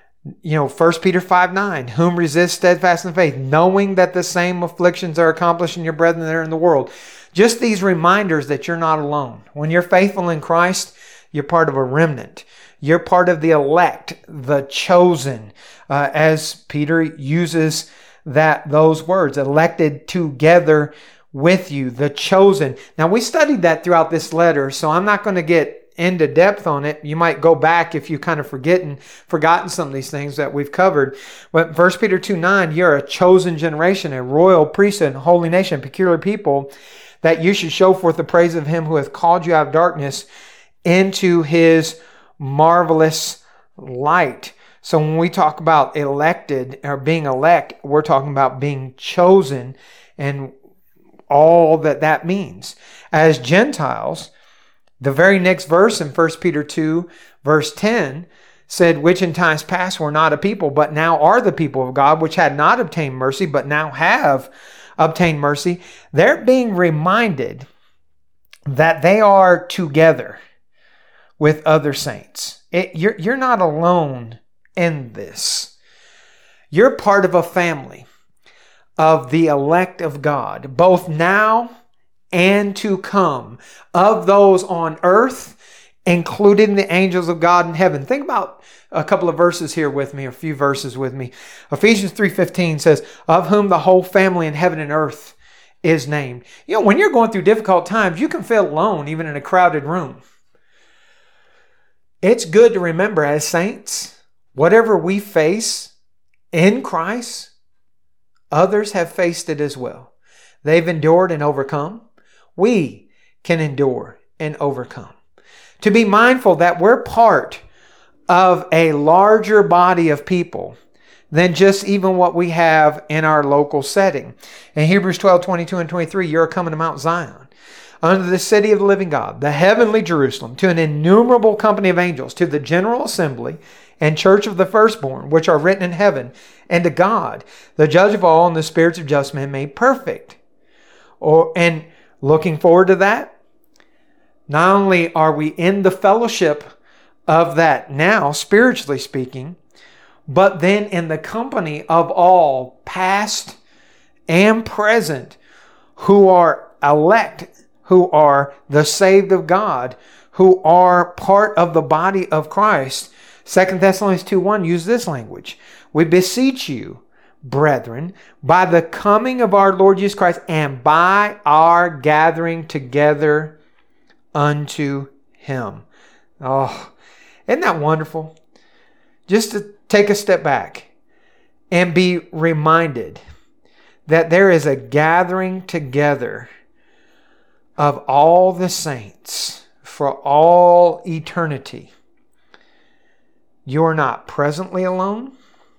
1 Peter 5:9, whom resist steadfast in faith, knowing that the same afflictions are accomplished in your brethren that are in the world. Just these reminders that you're not alone. When you're faithful in Christ, you're part of a remnant. You're part of the elect, the chosen, as Peter uses those words, elected together with you, the chosen. Now, we studied that throughout this letter, so I'm not going to get into depth on it. You might go back if you kind of forgotten some of these things that we've covered. But 1 Peter 2:9, you're a chosen generation, a royal priesthood, a holy nation, a peculiar people, that you should show forth the praise of him who hath called you out of darkness into his marvelous light. So when we talk about elected or being elect, we're talking about being chosen and all that means. As Gentiles, the very next verse in 1 Peter 2, verse 10, said, which in times past were not a people, but now are the people of God, which had not obtained mercy, but now have obtained mercy. They're being reminded that they are together with other saints. You're not alone in this. You're part of a family of the elect of God, both now and to come, of those on earth, including the angels of God in heaven. Think about a couple of verses here with me, a few verses with me. Ephesians 3:15 says, of whom the whole family in heaven and earth is named. You know, when you're going through difficult times, you can feel alone, even in a crowded room. It's good to remember as saints, whatever we face in Christ, others have faced it as well. They've endured and overcome. We can endure and overcome. To be mindful that we're part of a larger body of people than just even what we have in our local setting. In Hebrews 12:22 and 23, you're coming to Mount Zion, unto the city of the living God, the heavenly Jerusalem, to an innumerable company of angels, to the general assembly and church of the firstborn, which are written in heaven, and to God, the judge of all, and the spirits of just men made perfect. And looking forward to that, not only are we in the fellowship of that now, spiritually speaking, but then in the company of all past and present who are elect, who are the saved of God, who are part of the body of Christ. 2 Thessalonians 2:1 use this language. We beseech you, brethren, by the coming of our Lord Jesus Christ and by our gathering together unto Him. Oh, isn't that wonderful? Just to take a step back and be reminded that there is a gathering together of all the saints for all eternity. You're not presently alone.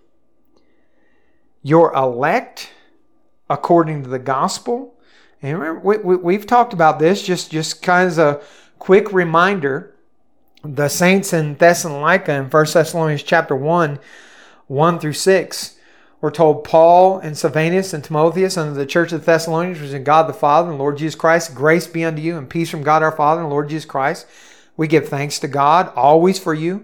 You're elect according to the gospel. And remember, we've talked about this, just kind of a quick reminder. The saints in Thessalonica in 1 Thessalonians chapter 1 through 6, we're told, Paul and Silvanus and Timotheus unto the church of the Thessalonians, which is in God the Father and Lord Jesus Christ, grace be unto you and peace from God our Father and Lord Jesus Christ. We give thanks to God always for you,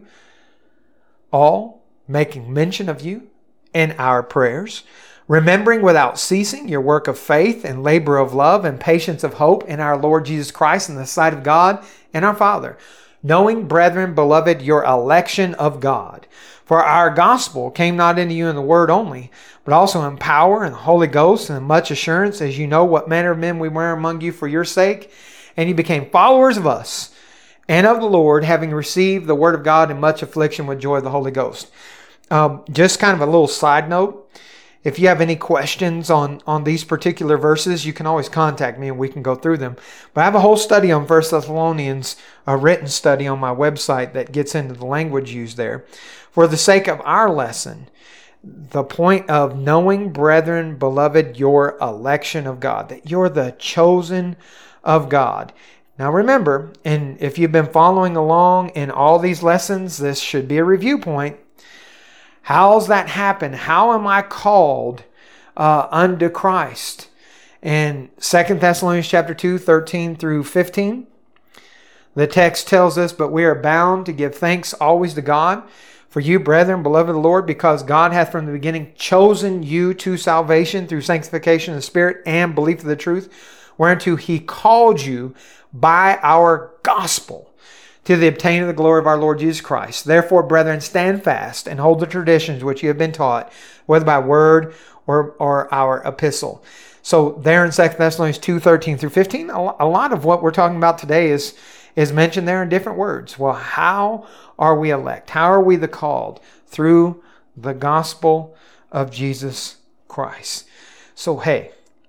all making mention of you in our prayers, remembering without ceasing your work of faith and labor of love and patience of hope in our Lord Jesus Christ in the sight of God and our Father. Knowing, brethren, beloved, your election of God. For our gospel came not into you in the word only, but also in power and the Holy Ghost and in much assurance, as you know what manner of men we were among you for your sake. And you became followers of us and of the Lord, having received the word of God in much affliction with joy of the Holy Ghost. Just kind of a little side note. If you have any questions on these particular verses, you can always contact me and we can go through them. But I have a whole study on 1 Thessalonians, a written study on my website that gets into the language used there. For the sake of our lesson, the point of knowing, brethren, beloved, your election of God, that you're the chosen of God. Now remember, and if you've been following along in all these lessons, this should be a review point. How's that happen? How am I called unto Christ? In 2 Thessalonians chapter 2, 13 through 15, the text tells us, but we are bound to give thanks always to God for you, brethren, beloved of the Lord, because God hath from the beginning chosen you to salvation through sanctification of the Spirit and belief of the truth, whereunto He called you by our gospel, to the obtaining of the glory of our Lord Jesus Christ. Therefore, brethren, stand fast and hold the traditions which you have been taught, whether by word or our epistle. So there in 2 Thessalonians 2, 13 through 15, a lot of what we're talking about today is mentioned there in different words. Well, how are we elect? How are we the called? Through the gospel of Jesus Christ. So, hey,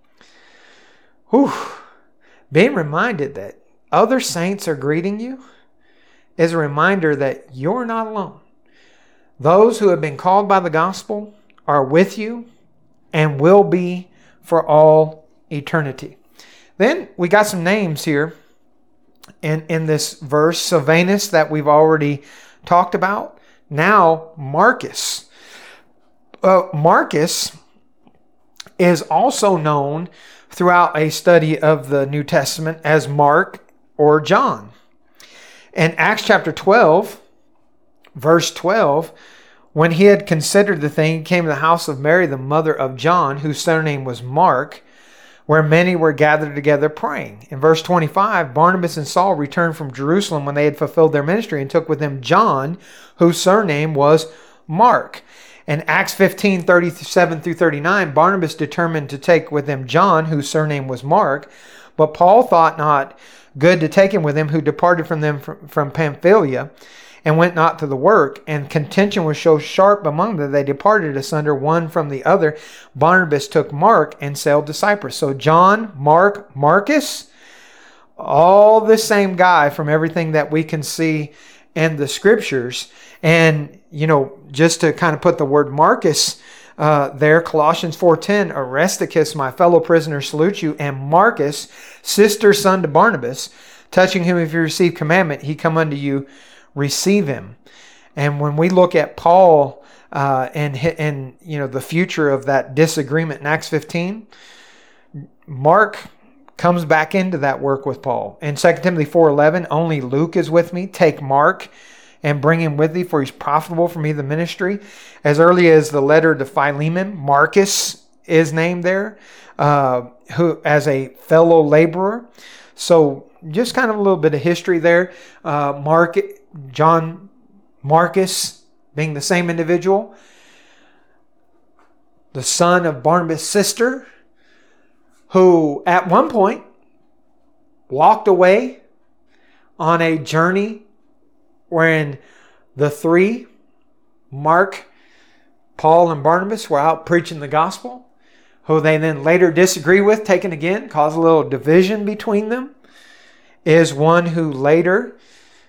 being reminded that other saints are greeting you is a reminder that you're not alone. Those who have been called by the gospel are with you and will be for all eternity. Then we got some names here in this verse. Silvanus, that we've already talked about. Now Marcus. Marcus is also known throughout a study of the New Testament as Mark or John. In Acts chapter 12, verse 12, When he had considered the thing, he came to the house of Mary, the mother of John, whose surname was Mark, where many were gathered together praying. In verse 25, Barnabas and Saul returned from Jerusalem when they had fulfilled their ministry and took with them John, whose surname was Mark. In Acts 15, 37 through 39, Barnabas determined to take with him John, whose surname was Mark, but Paul thought not good to take him with him, who departed from them from Pamphylia, and went not to the work. And contention was so sharp among them, they departed asunder one from the other. Barnabas took Mark and sailed to Cyprus. So John, Mark, Marcus, all the same guy from everything that we can see in the scriptures. And, just to kind of put the word Marcus there, Colossians 4:10, Aristarchus, my fellow prisoner, salute you, and Marcus, sister son to Barnabas, touching him if you receive commandment, he come unto you, receive him. And when we look at Paul and the future of that disagreement in Acts 15, Mark comes back into that work with Paul. In 2 Timothy 4:11, only Luke is with me. Take Mark and bring him with thee, for he's profitable for me the ministry. As early as the letter to Philemon, Marcus is named there, who as a fellow laborer. So just kind of a little bit of history there. John Marcus being the same individual, the son of Barnabas' sister, who at one point walked away on a journey wherein the three, Mark, Paul, and Barnabas, were out preaching the gospel, who they then later disagree with, taken again, cause a little division between them, is one who later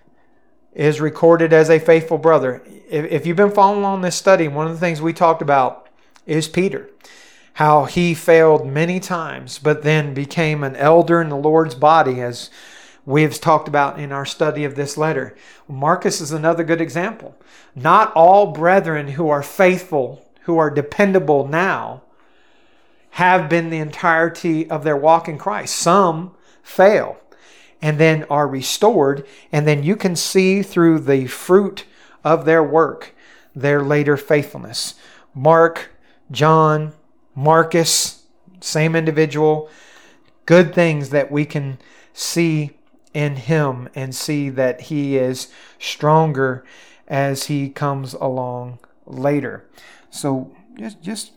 is recorded as a faithful brother. If you've been following along this study, one of the things we talked about is Peter. How he failed many times, but then became an elder in the Lord's body, as we have talked about in our study of this letter. Marcus is another good example. Not all brethren who are faithful, who are dependable now, have been the entirety of their walk in Christ. Some fail and then are restored, and then you can see through the fruit of their work, their later faithfulness. Mark, John, Marcus, same individual, good things that we can see in him and see that he is stronger as he comes along later. So just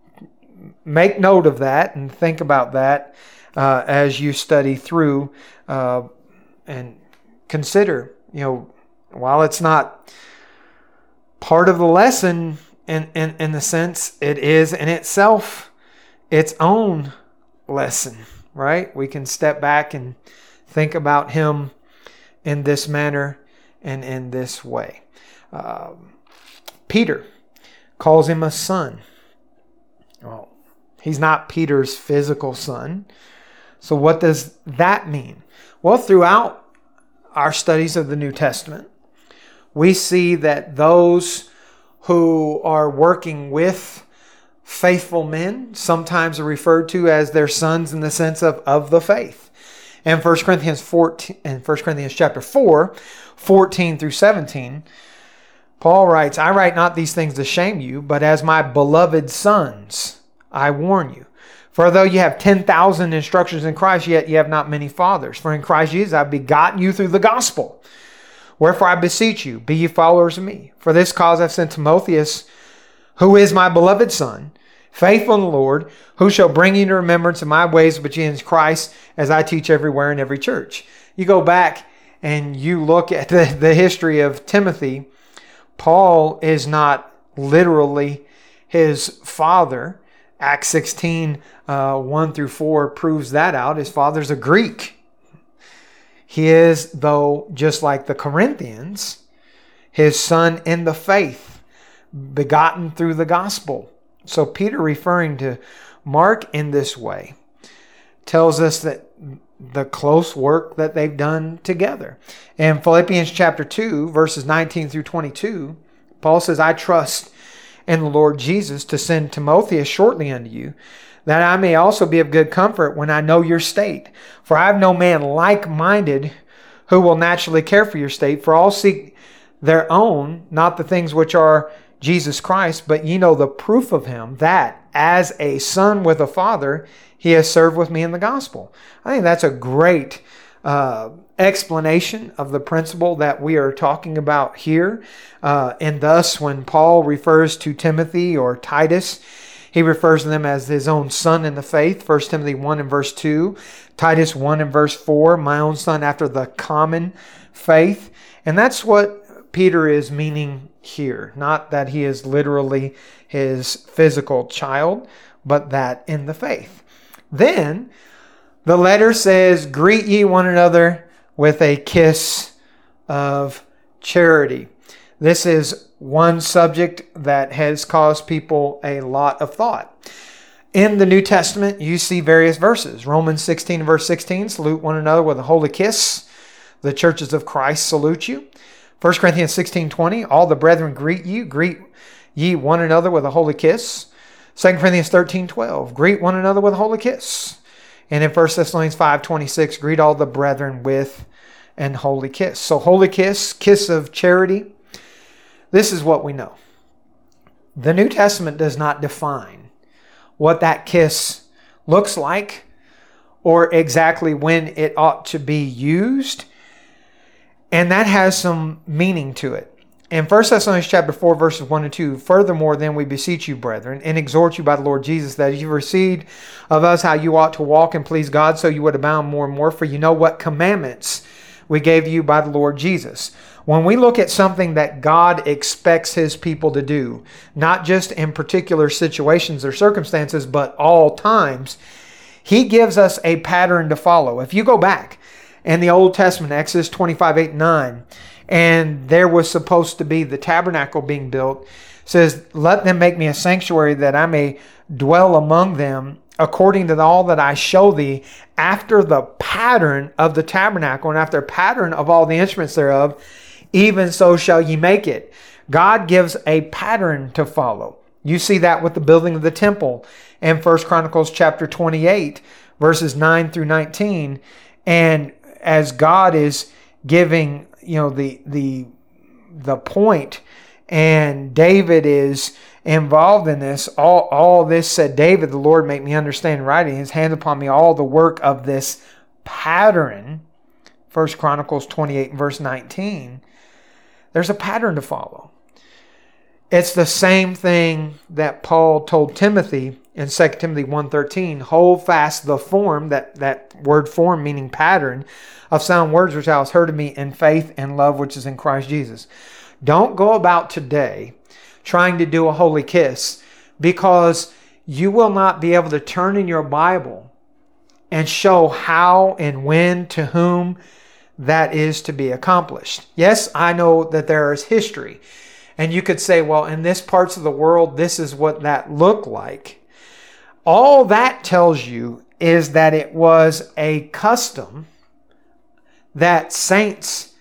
make note of that and think about that as you study through and consider, while it's not part of the lesson in the sense, it is in itself its own lesson, right? We can step back and think about him in this manner and in this way. Peter calls him a son. Well, he's not Peter's physical son. So what does that mean? Well, throughout our studies of the New Testament, we see that those who are working with faithful men sometimes are referred to as their sons in the sense of the faith. In 1 Corinthians chapter 4, 14 through 17, Paul writes, I write not these things to shame you, but as my beloved sons, I warn you. For though you have 10,000 instructions in Christ, yet you have not many fathers. For in Christ Jesus I have begotten you through the gospel. Wherefore I beseech you, be ye followers of me. For this cause I have sent Timotheus, who is my beloved son, faithful in the Lord, who shall bring you to remembrance of my ways which in Christ, as I teach everywhere in every church. You go back and you look at the history of Timothy. Paul is not literally his father. Acts 16, 1 through 4 proves that out. His father's a Greek. He is, though, just like the Corinthians, his son in the faith, begotten through the gospel. So Peter, referring to Mark in this way, tells us that the close work that they've done together. In Philippians chapter 2, verses 19 through 22, Paul says, I trust in the Lord Jesus to send Timotheus shortly unto you, that I may also be of good comfort when I know your state. For I have no man like-minded who will naturally care for your state, for all seek their own, not the things which are Jesus Christ, but ye know the proof of him, that as a son with a father, he has served with me in the gospel. I think that's a great explanation of the principle that we are talking about here. And thus, when Paul refers to Timothy or Titus, he refers to them as his own son in the faith. 1 Timothy 1 and verse 2, Titus 1 and verse 4, my own son after the common faith. And that's what Peter is meaning here. Not that he is literally his physical child, but that in the faith. Then the letter says, greet ye one another with a kiss of charity. This is one subject that has caused people a lot of thought. In the New Testament, you see various verses. Romans 16 verse 16, salute one another with a holy kiss. The churches of Christ salute you. 1 Corinthians 16:20, all the brethren greet you. Greet ye one another with a holy kiss. 2 Corinthians 13:12, greet one another with a holy kiss. And in 1 Thessalonians 5:26, greet all the brethren with an holy kiss. So holy kiss, kiss of charity. This is what we know. The New Testament does not define what that kiss looks like or exactly when it ought to be used. And that has some meaning to it. In 1 Thessalonians chapter 4, verses 1 and 2, furthermore, then we beseech you, brethren, and exhort you by the Lord Jesus, that you received of us how you ought to walk and please God, so you would abound more and more. For you know what commandments we gave you by the Lord Jesus. When we look at something that God expects his people to do, not just in particular situations or circumstances, but all times, he gives us a pattern to follow. If you go back in the Old Testament, Exodus 25:8-9, and there was supposed to be the tabernacle being built, says, let them make me a sanctuary that I may dwell among them according to all that I show thee, after the pattern of the tabernacle and after the pattern of all the instruments thereof, even so shall ye make it. God gives a pattern to follow. You see that with the building of the temple in 1 Chronicles chapter 28, verses 9-19. And as God is giving, the point, and David is involved in this, all this said David, the Lord make me understand writing, his hand upon me, all the work of this pattern. 1 Chronicles 28, verse 19. There's a pattern to follow. It's the same thing that Paul told Timothy in 2 Timothy 1:13, hold fast the form, that word form meaning pattern, of sound words which thou hast heard of me in faith and love which is in Christ Jesus. Don't go about today trying to do a holy kiss, because you will not be able to turn in your Bible and show how and when to whom that is to be accomplished. Yes, I know that there is history. And you could say, well, in this parts of the world, this is what that looked like. All that tells you is that it was a custom that saints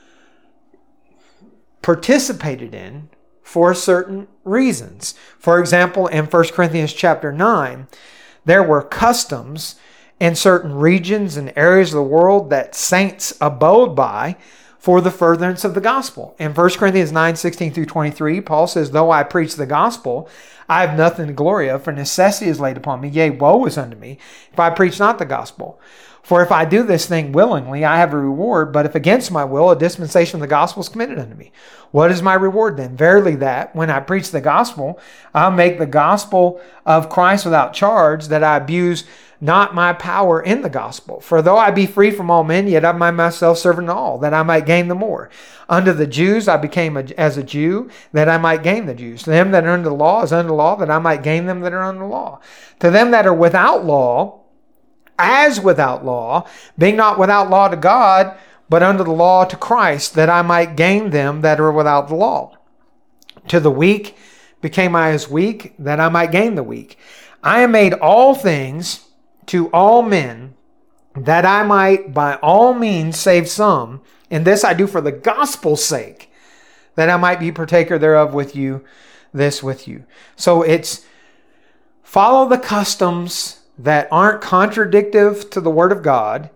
participated in for certain reasons. For example, in 1 Corinthians chapter 9, there were customs in certain regions and areas of the world that saints abode by for the furtherance of the gospel. In 1 Corinthians 9:16-23, Paul says, though I preach the gospel, I have nothing to glory of, for necessity is laid upon me. Yea, woe is unto me, if I preach not the gospel. For if I do this thing willingly, I have a reward. But if against my will, a dispensation of the gospel is committed unto me. What is my reward then? Verily that, when I preach the gospel, I'll make the gospel of Christ without charge, that I abuse not my power in the gospel. For though I be free from all men, yet I am myself servant to all, that I might gain the more. Unto the Jews I became as a Jew, that I might gain the Jews. To them that are under the law is under the law, that I might gain them that are under the law. To them that are without law, as without law, being not without law to God, but under the law to Christ, that I might gain them that are without the law. To the weak became I as weak, that I might gain the weak. I am made all things to all men, that I might by all means save some. And this I do for the gospel's sake, that I might be partaker thereof with you, this with you. So it's follow the customs that aren't contradictive to the Word of God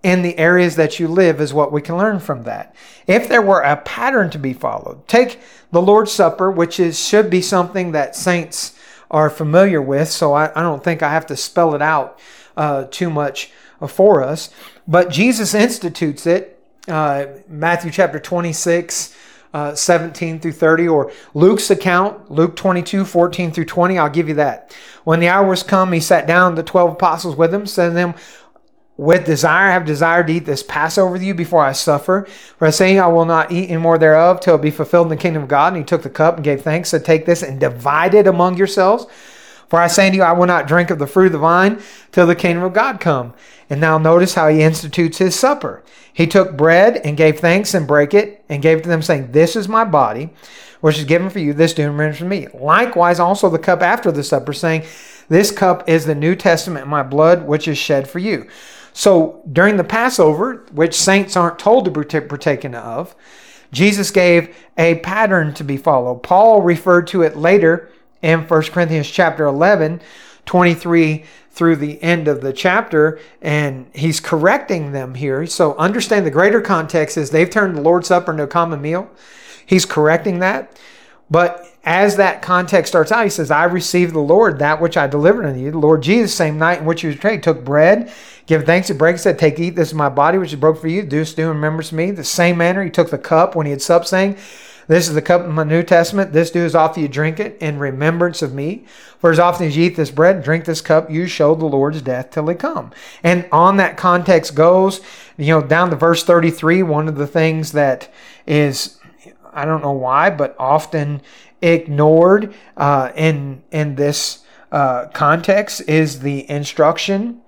in the areas that you live is what we can learn from that. If there were a pattern to be followed, take the Lord's Supper, which should be something that saints are familiar with, so I don't think I have to spell it out too much for us. But Jesus institutes it, Matthew chapter 26, 17 through 30, or Luke's account, Luke 22, 14 through 20. I'll give you that. When the hour was come, he sat down, the 12 apostles with him, said to them, with desire, I have desired to eat this Passover with you before I suffer. For I say, I will not eat any more thereof till it be fulfilled in the kingdom of God. And he took the cup and gave thanks, said, take this and divide it among yourselves. For I say to you, I will not drink of the fruit of the vine till the kingdom of God come. And now notice how he institutes his supper. He took bread and gave thanks and brake it and gave it to them, saying, this is my body, which is given for you. This do in remembrance of me. Likewise also the cup after the supper, saying, this cup is the New Testament in my blood, which is shed for you. So during the Passover, which saints aren't told to be partaken of, Jesus gave a pattern to be followed. Paul referred to it later in 1 Corinthians chapter 11, 23 through the end of the chapter, and he's correcting them here. So understand the greater context is they've turned the Lord's Supper into a common meal. He's correcting that. But as that context starts out, he says, I received the Lord that which I delivered unto you. The Lord Jesus, same night in which he was betrayed, took bread, give thanks, and brake, said, take, eat, this is my body, which is broken for you. Do this, do in remembrance of me. The same manner, he took the cup when he had supped, saying, this is the cup of my New Testament. This do as often you drink it in remembrance of me. For as often as you eat this bread and drink this cup, you show the Lord's death till he come. And on that context goes, down to verse 33, one of the things that is, I don't know why, but often ignored in this context is the instruction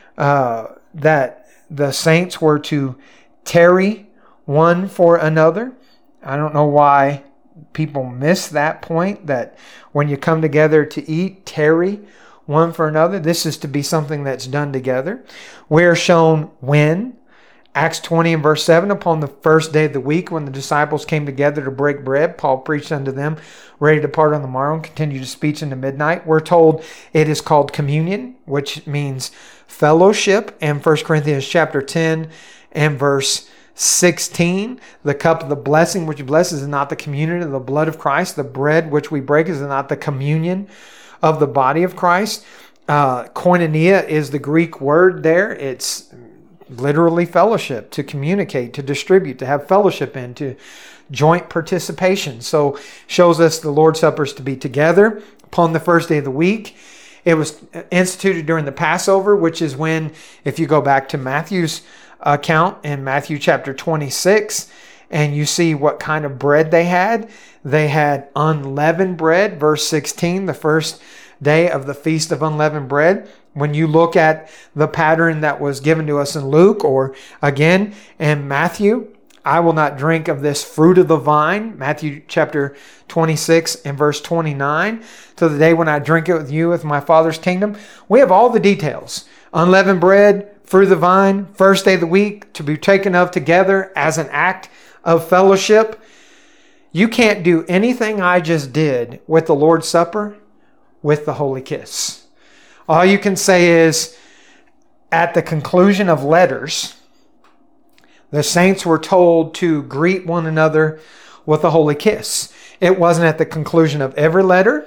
that the saints were to tarry one for another. I don't know why people miss that point, that when you come together to eat, tarry one for another. This is to be something that's done together. We're shown when. Acts 20 and verse 7, upon the first day of the week, when the disciples came together to break bread, Paul preached unto them, ready to depart on the morrow, and continued his speech into midnight. We're told it is called communion, which means fellowship. In 1 Corinthians chapter 10 and verse 16, the cup of the blessing which he blesses is not the communion of the blood of Christ. The bread which we break is not the communion of the body of Christ. Koinonia is the Greek word there. It's literally fellowship, to communicate, to distribute, to have fellowship in, to joint participation. So shows us the Lord's Supper is to be together upon the first day of the week. It was instituted during the Passover, which is when, if you go back to Matthew's account in Matthew chapter 26, and you see what kind of bread they had. They had unleavened bread, verse 16, the first day of the Feast of Unleavened Bread. When you look at the pattern that was given to us in Luke, or again in Matthew, I will not drink of this fruit of the vine, Matthew chapter 26 and verse 29, till the day when I drink it with you with my Father's kingdom. We have all the details. Unleavened bread, fruit of the vine, first day of the week, to be taken of together as an act of fellowship. You can't do anything I just did with the Lord's Supper with the Holy Kiss. All you can say is, at the conclusion of letters, the saints were told to greet one another with a holy kiss. It wasn't at the conclusion of every letter.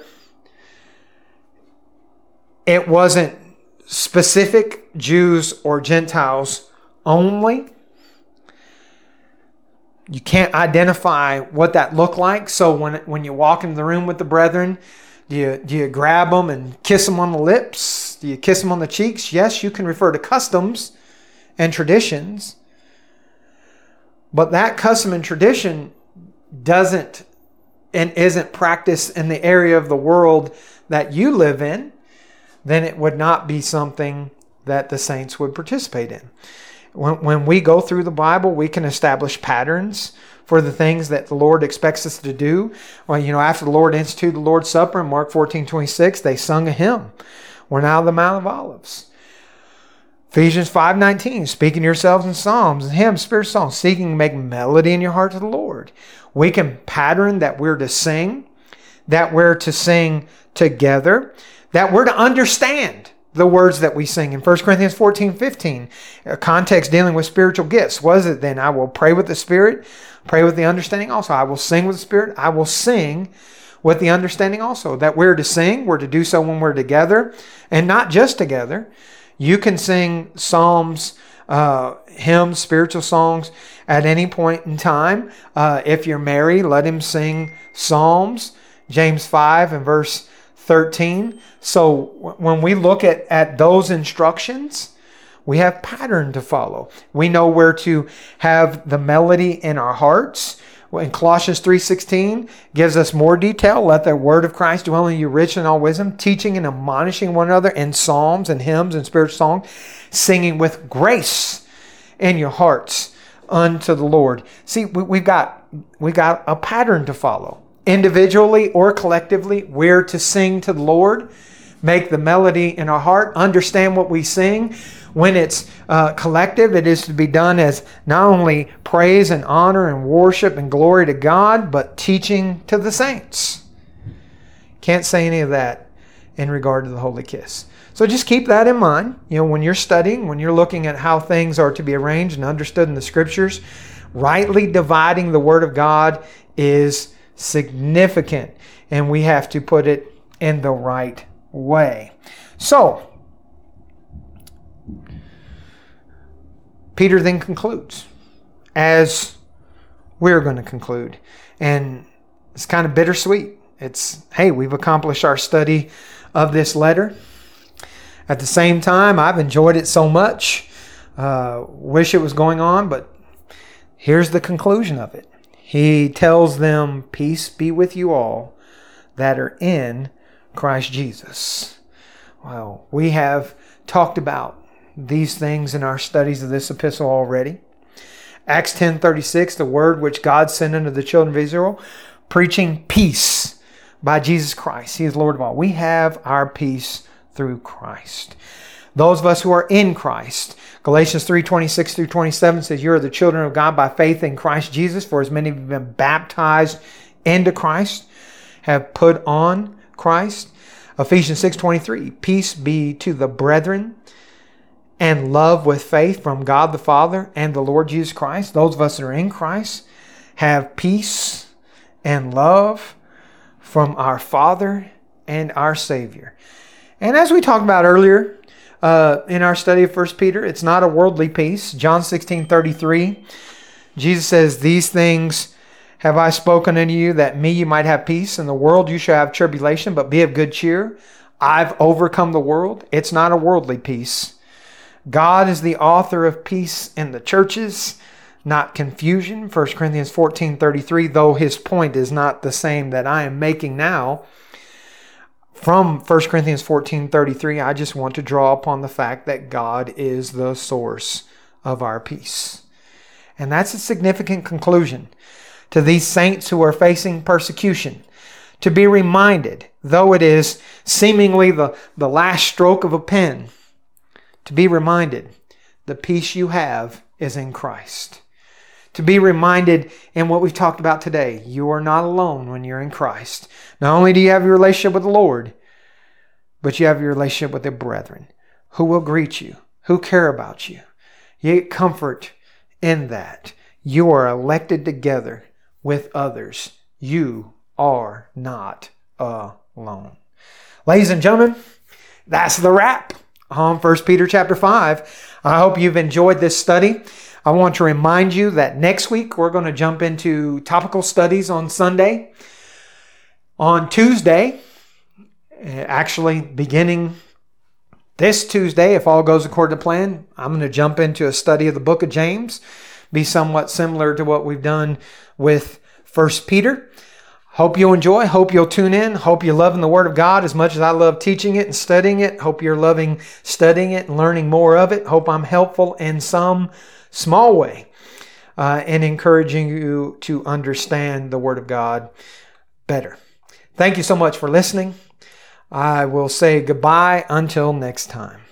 It wasn't specific Jews or Gentiles only. You can't identify what that looked like. So when you walk into the room with the brethren, do you grab them and kiss them on the lips? Do you kiss them on the cheeks? Yes, you can refer to customs and traditions. But that custom and tradition doesn't and isn't practiced in the area of the world that you live in, then it would not be something that the saints would participate in. When we go through the Bible, we can establish patterns for the things that the Lord expects us to do. Well, after the Lord instituted the Lord's Supper in Mark 14:26, they sung a hymn. We're now on the Mount of Olives. Ephesians 5:19, speaking to yourselves in psalms and hymns, spiritual songs, seeking to make melody in your heart to the Lord. We can pattern that we're to sing together, that we're to understand the words that we sing. In 1 Corinthians 14:15, a context dealing with spiritual gifts. What is it then? I will pray with the Spirit, pray with the understanding also. I will sing with the Spirit, I will sing with the understanding also. That we're to sing, we're to do so when we're together, and not just together. You can sing psalms, hymns, spiritual songs at any point in time. If you're married, let him sing psalms. James 5 and verse 13. So when we look at those instructions, we have pattern to follow. We know where to have the melody in our hearts. In Colossians 3:16 gives us more detail. Let the word of Christ dwell in you rich in all wisdom, teaching and admonishing one another in psalms and hymns and spiritual songs, singing with grace in your hearts unto the Lord. See, we've got a pattern to follow. Individually or collectively, we're to sing to the Lord, make the melody in our heart, understand what we sing. When it's collective, it is to be done as not only praise and honor and worship and glory to God, but teaching to the saints. Can't say any of that in regard to the Holy Kiss. So just keep that in mind. When you're studying, when you're looking at how things are to be arranged and understood in the Scriptures, rightly dividing the Word of God is significant, and we have to put it in the right way. So, Peter then concludes, as we're going to conclude. And it's kind of bittersweet. It's, hey, we've accomplished our study of this letter. At the same time, I've enjoyed it so much. Wish it was going on, but here's the conclusion of it. He tells them, peace be with you all that are in Christ Jesus. Well, we have talked about these things in our studies of this epistle already. Acts 10:36, the word which God sent unto the children of Israel, preaching peace by Jesus Christ. He is Lord of all. We have our peace through Christ. Those of us who are in Christ, Galatians 3:26 through 27 says, you are the children of God by faith in Christ Jesus, for as many have been baptized into Christ, have put on Christ. Ephesians 6:23, peace be to the brethren and love with faith from God the Father and the Lord Jesus Christ. Those of us that are in Christ have peace and love from our Father and our Savior. And as we talked about earlier in our study of 1 Peter, it's not a worldly peace. John 16:33, Jesus says, these things have I spoken unto you, that me you might have peace. In the world you shall have tribulation, but be of good cheer. I've overcome the world. It's not a worldly peace. God is the author of peace in the churches, not confusion. 1 Corinthians 14:33, though his point is not the same that I am making now. From 1 Corinthians 14:33, I just want to draw upon the fact that God is the source of our peace. And that's a significant conclusion to these saints who are facing persecution. To be reminded, though it is seemingly the last stroke of a pen, to be reminded the peace you have is in Christ. To be reminded in what we've talked about today, you are not alone when you're in Christ. Not only do you have your relationship with the Lord, but you have your relationship with the brethren who will greet you, who care about you. You get comfort in that. You are elected together with others. You are not alone. Ladies and gentlemen, that's the wrap on 1 Peter chapter 5. I hope you've enjoyed this study. I want to remind you that next week we're going to jump into topical studies on Sunday. On Tuesday, actually beginning this Tuesday, if all goes according to plan, I'm going to jump into a study of the book of James. Be somewhat similar to what we've done with 1 Peter. Hope you'll enjoy. Hope you'll tune in. Hope you're loving the Word of God as much as I love teaching it and studying it. Hope you're loving studying it and learning more of it. Hope I'm helpful in some small way in encouraging you to understand the Word of God better. Thank you so much for listening. I will say goodbye until next time.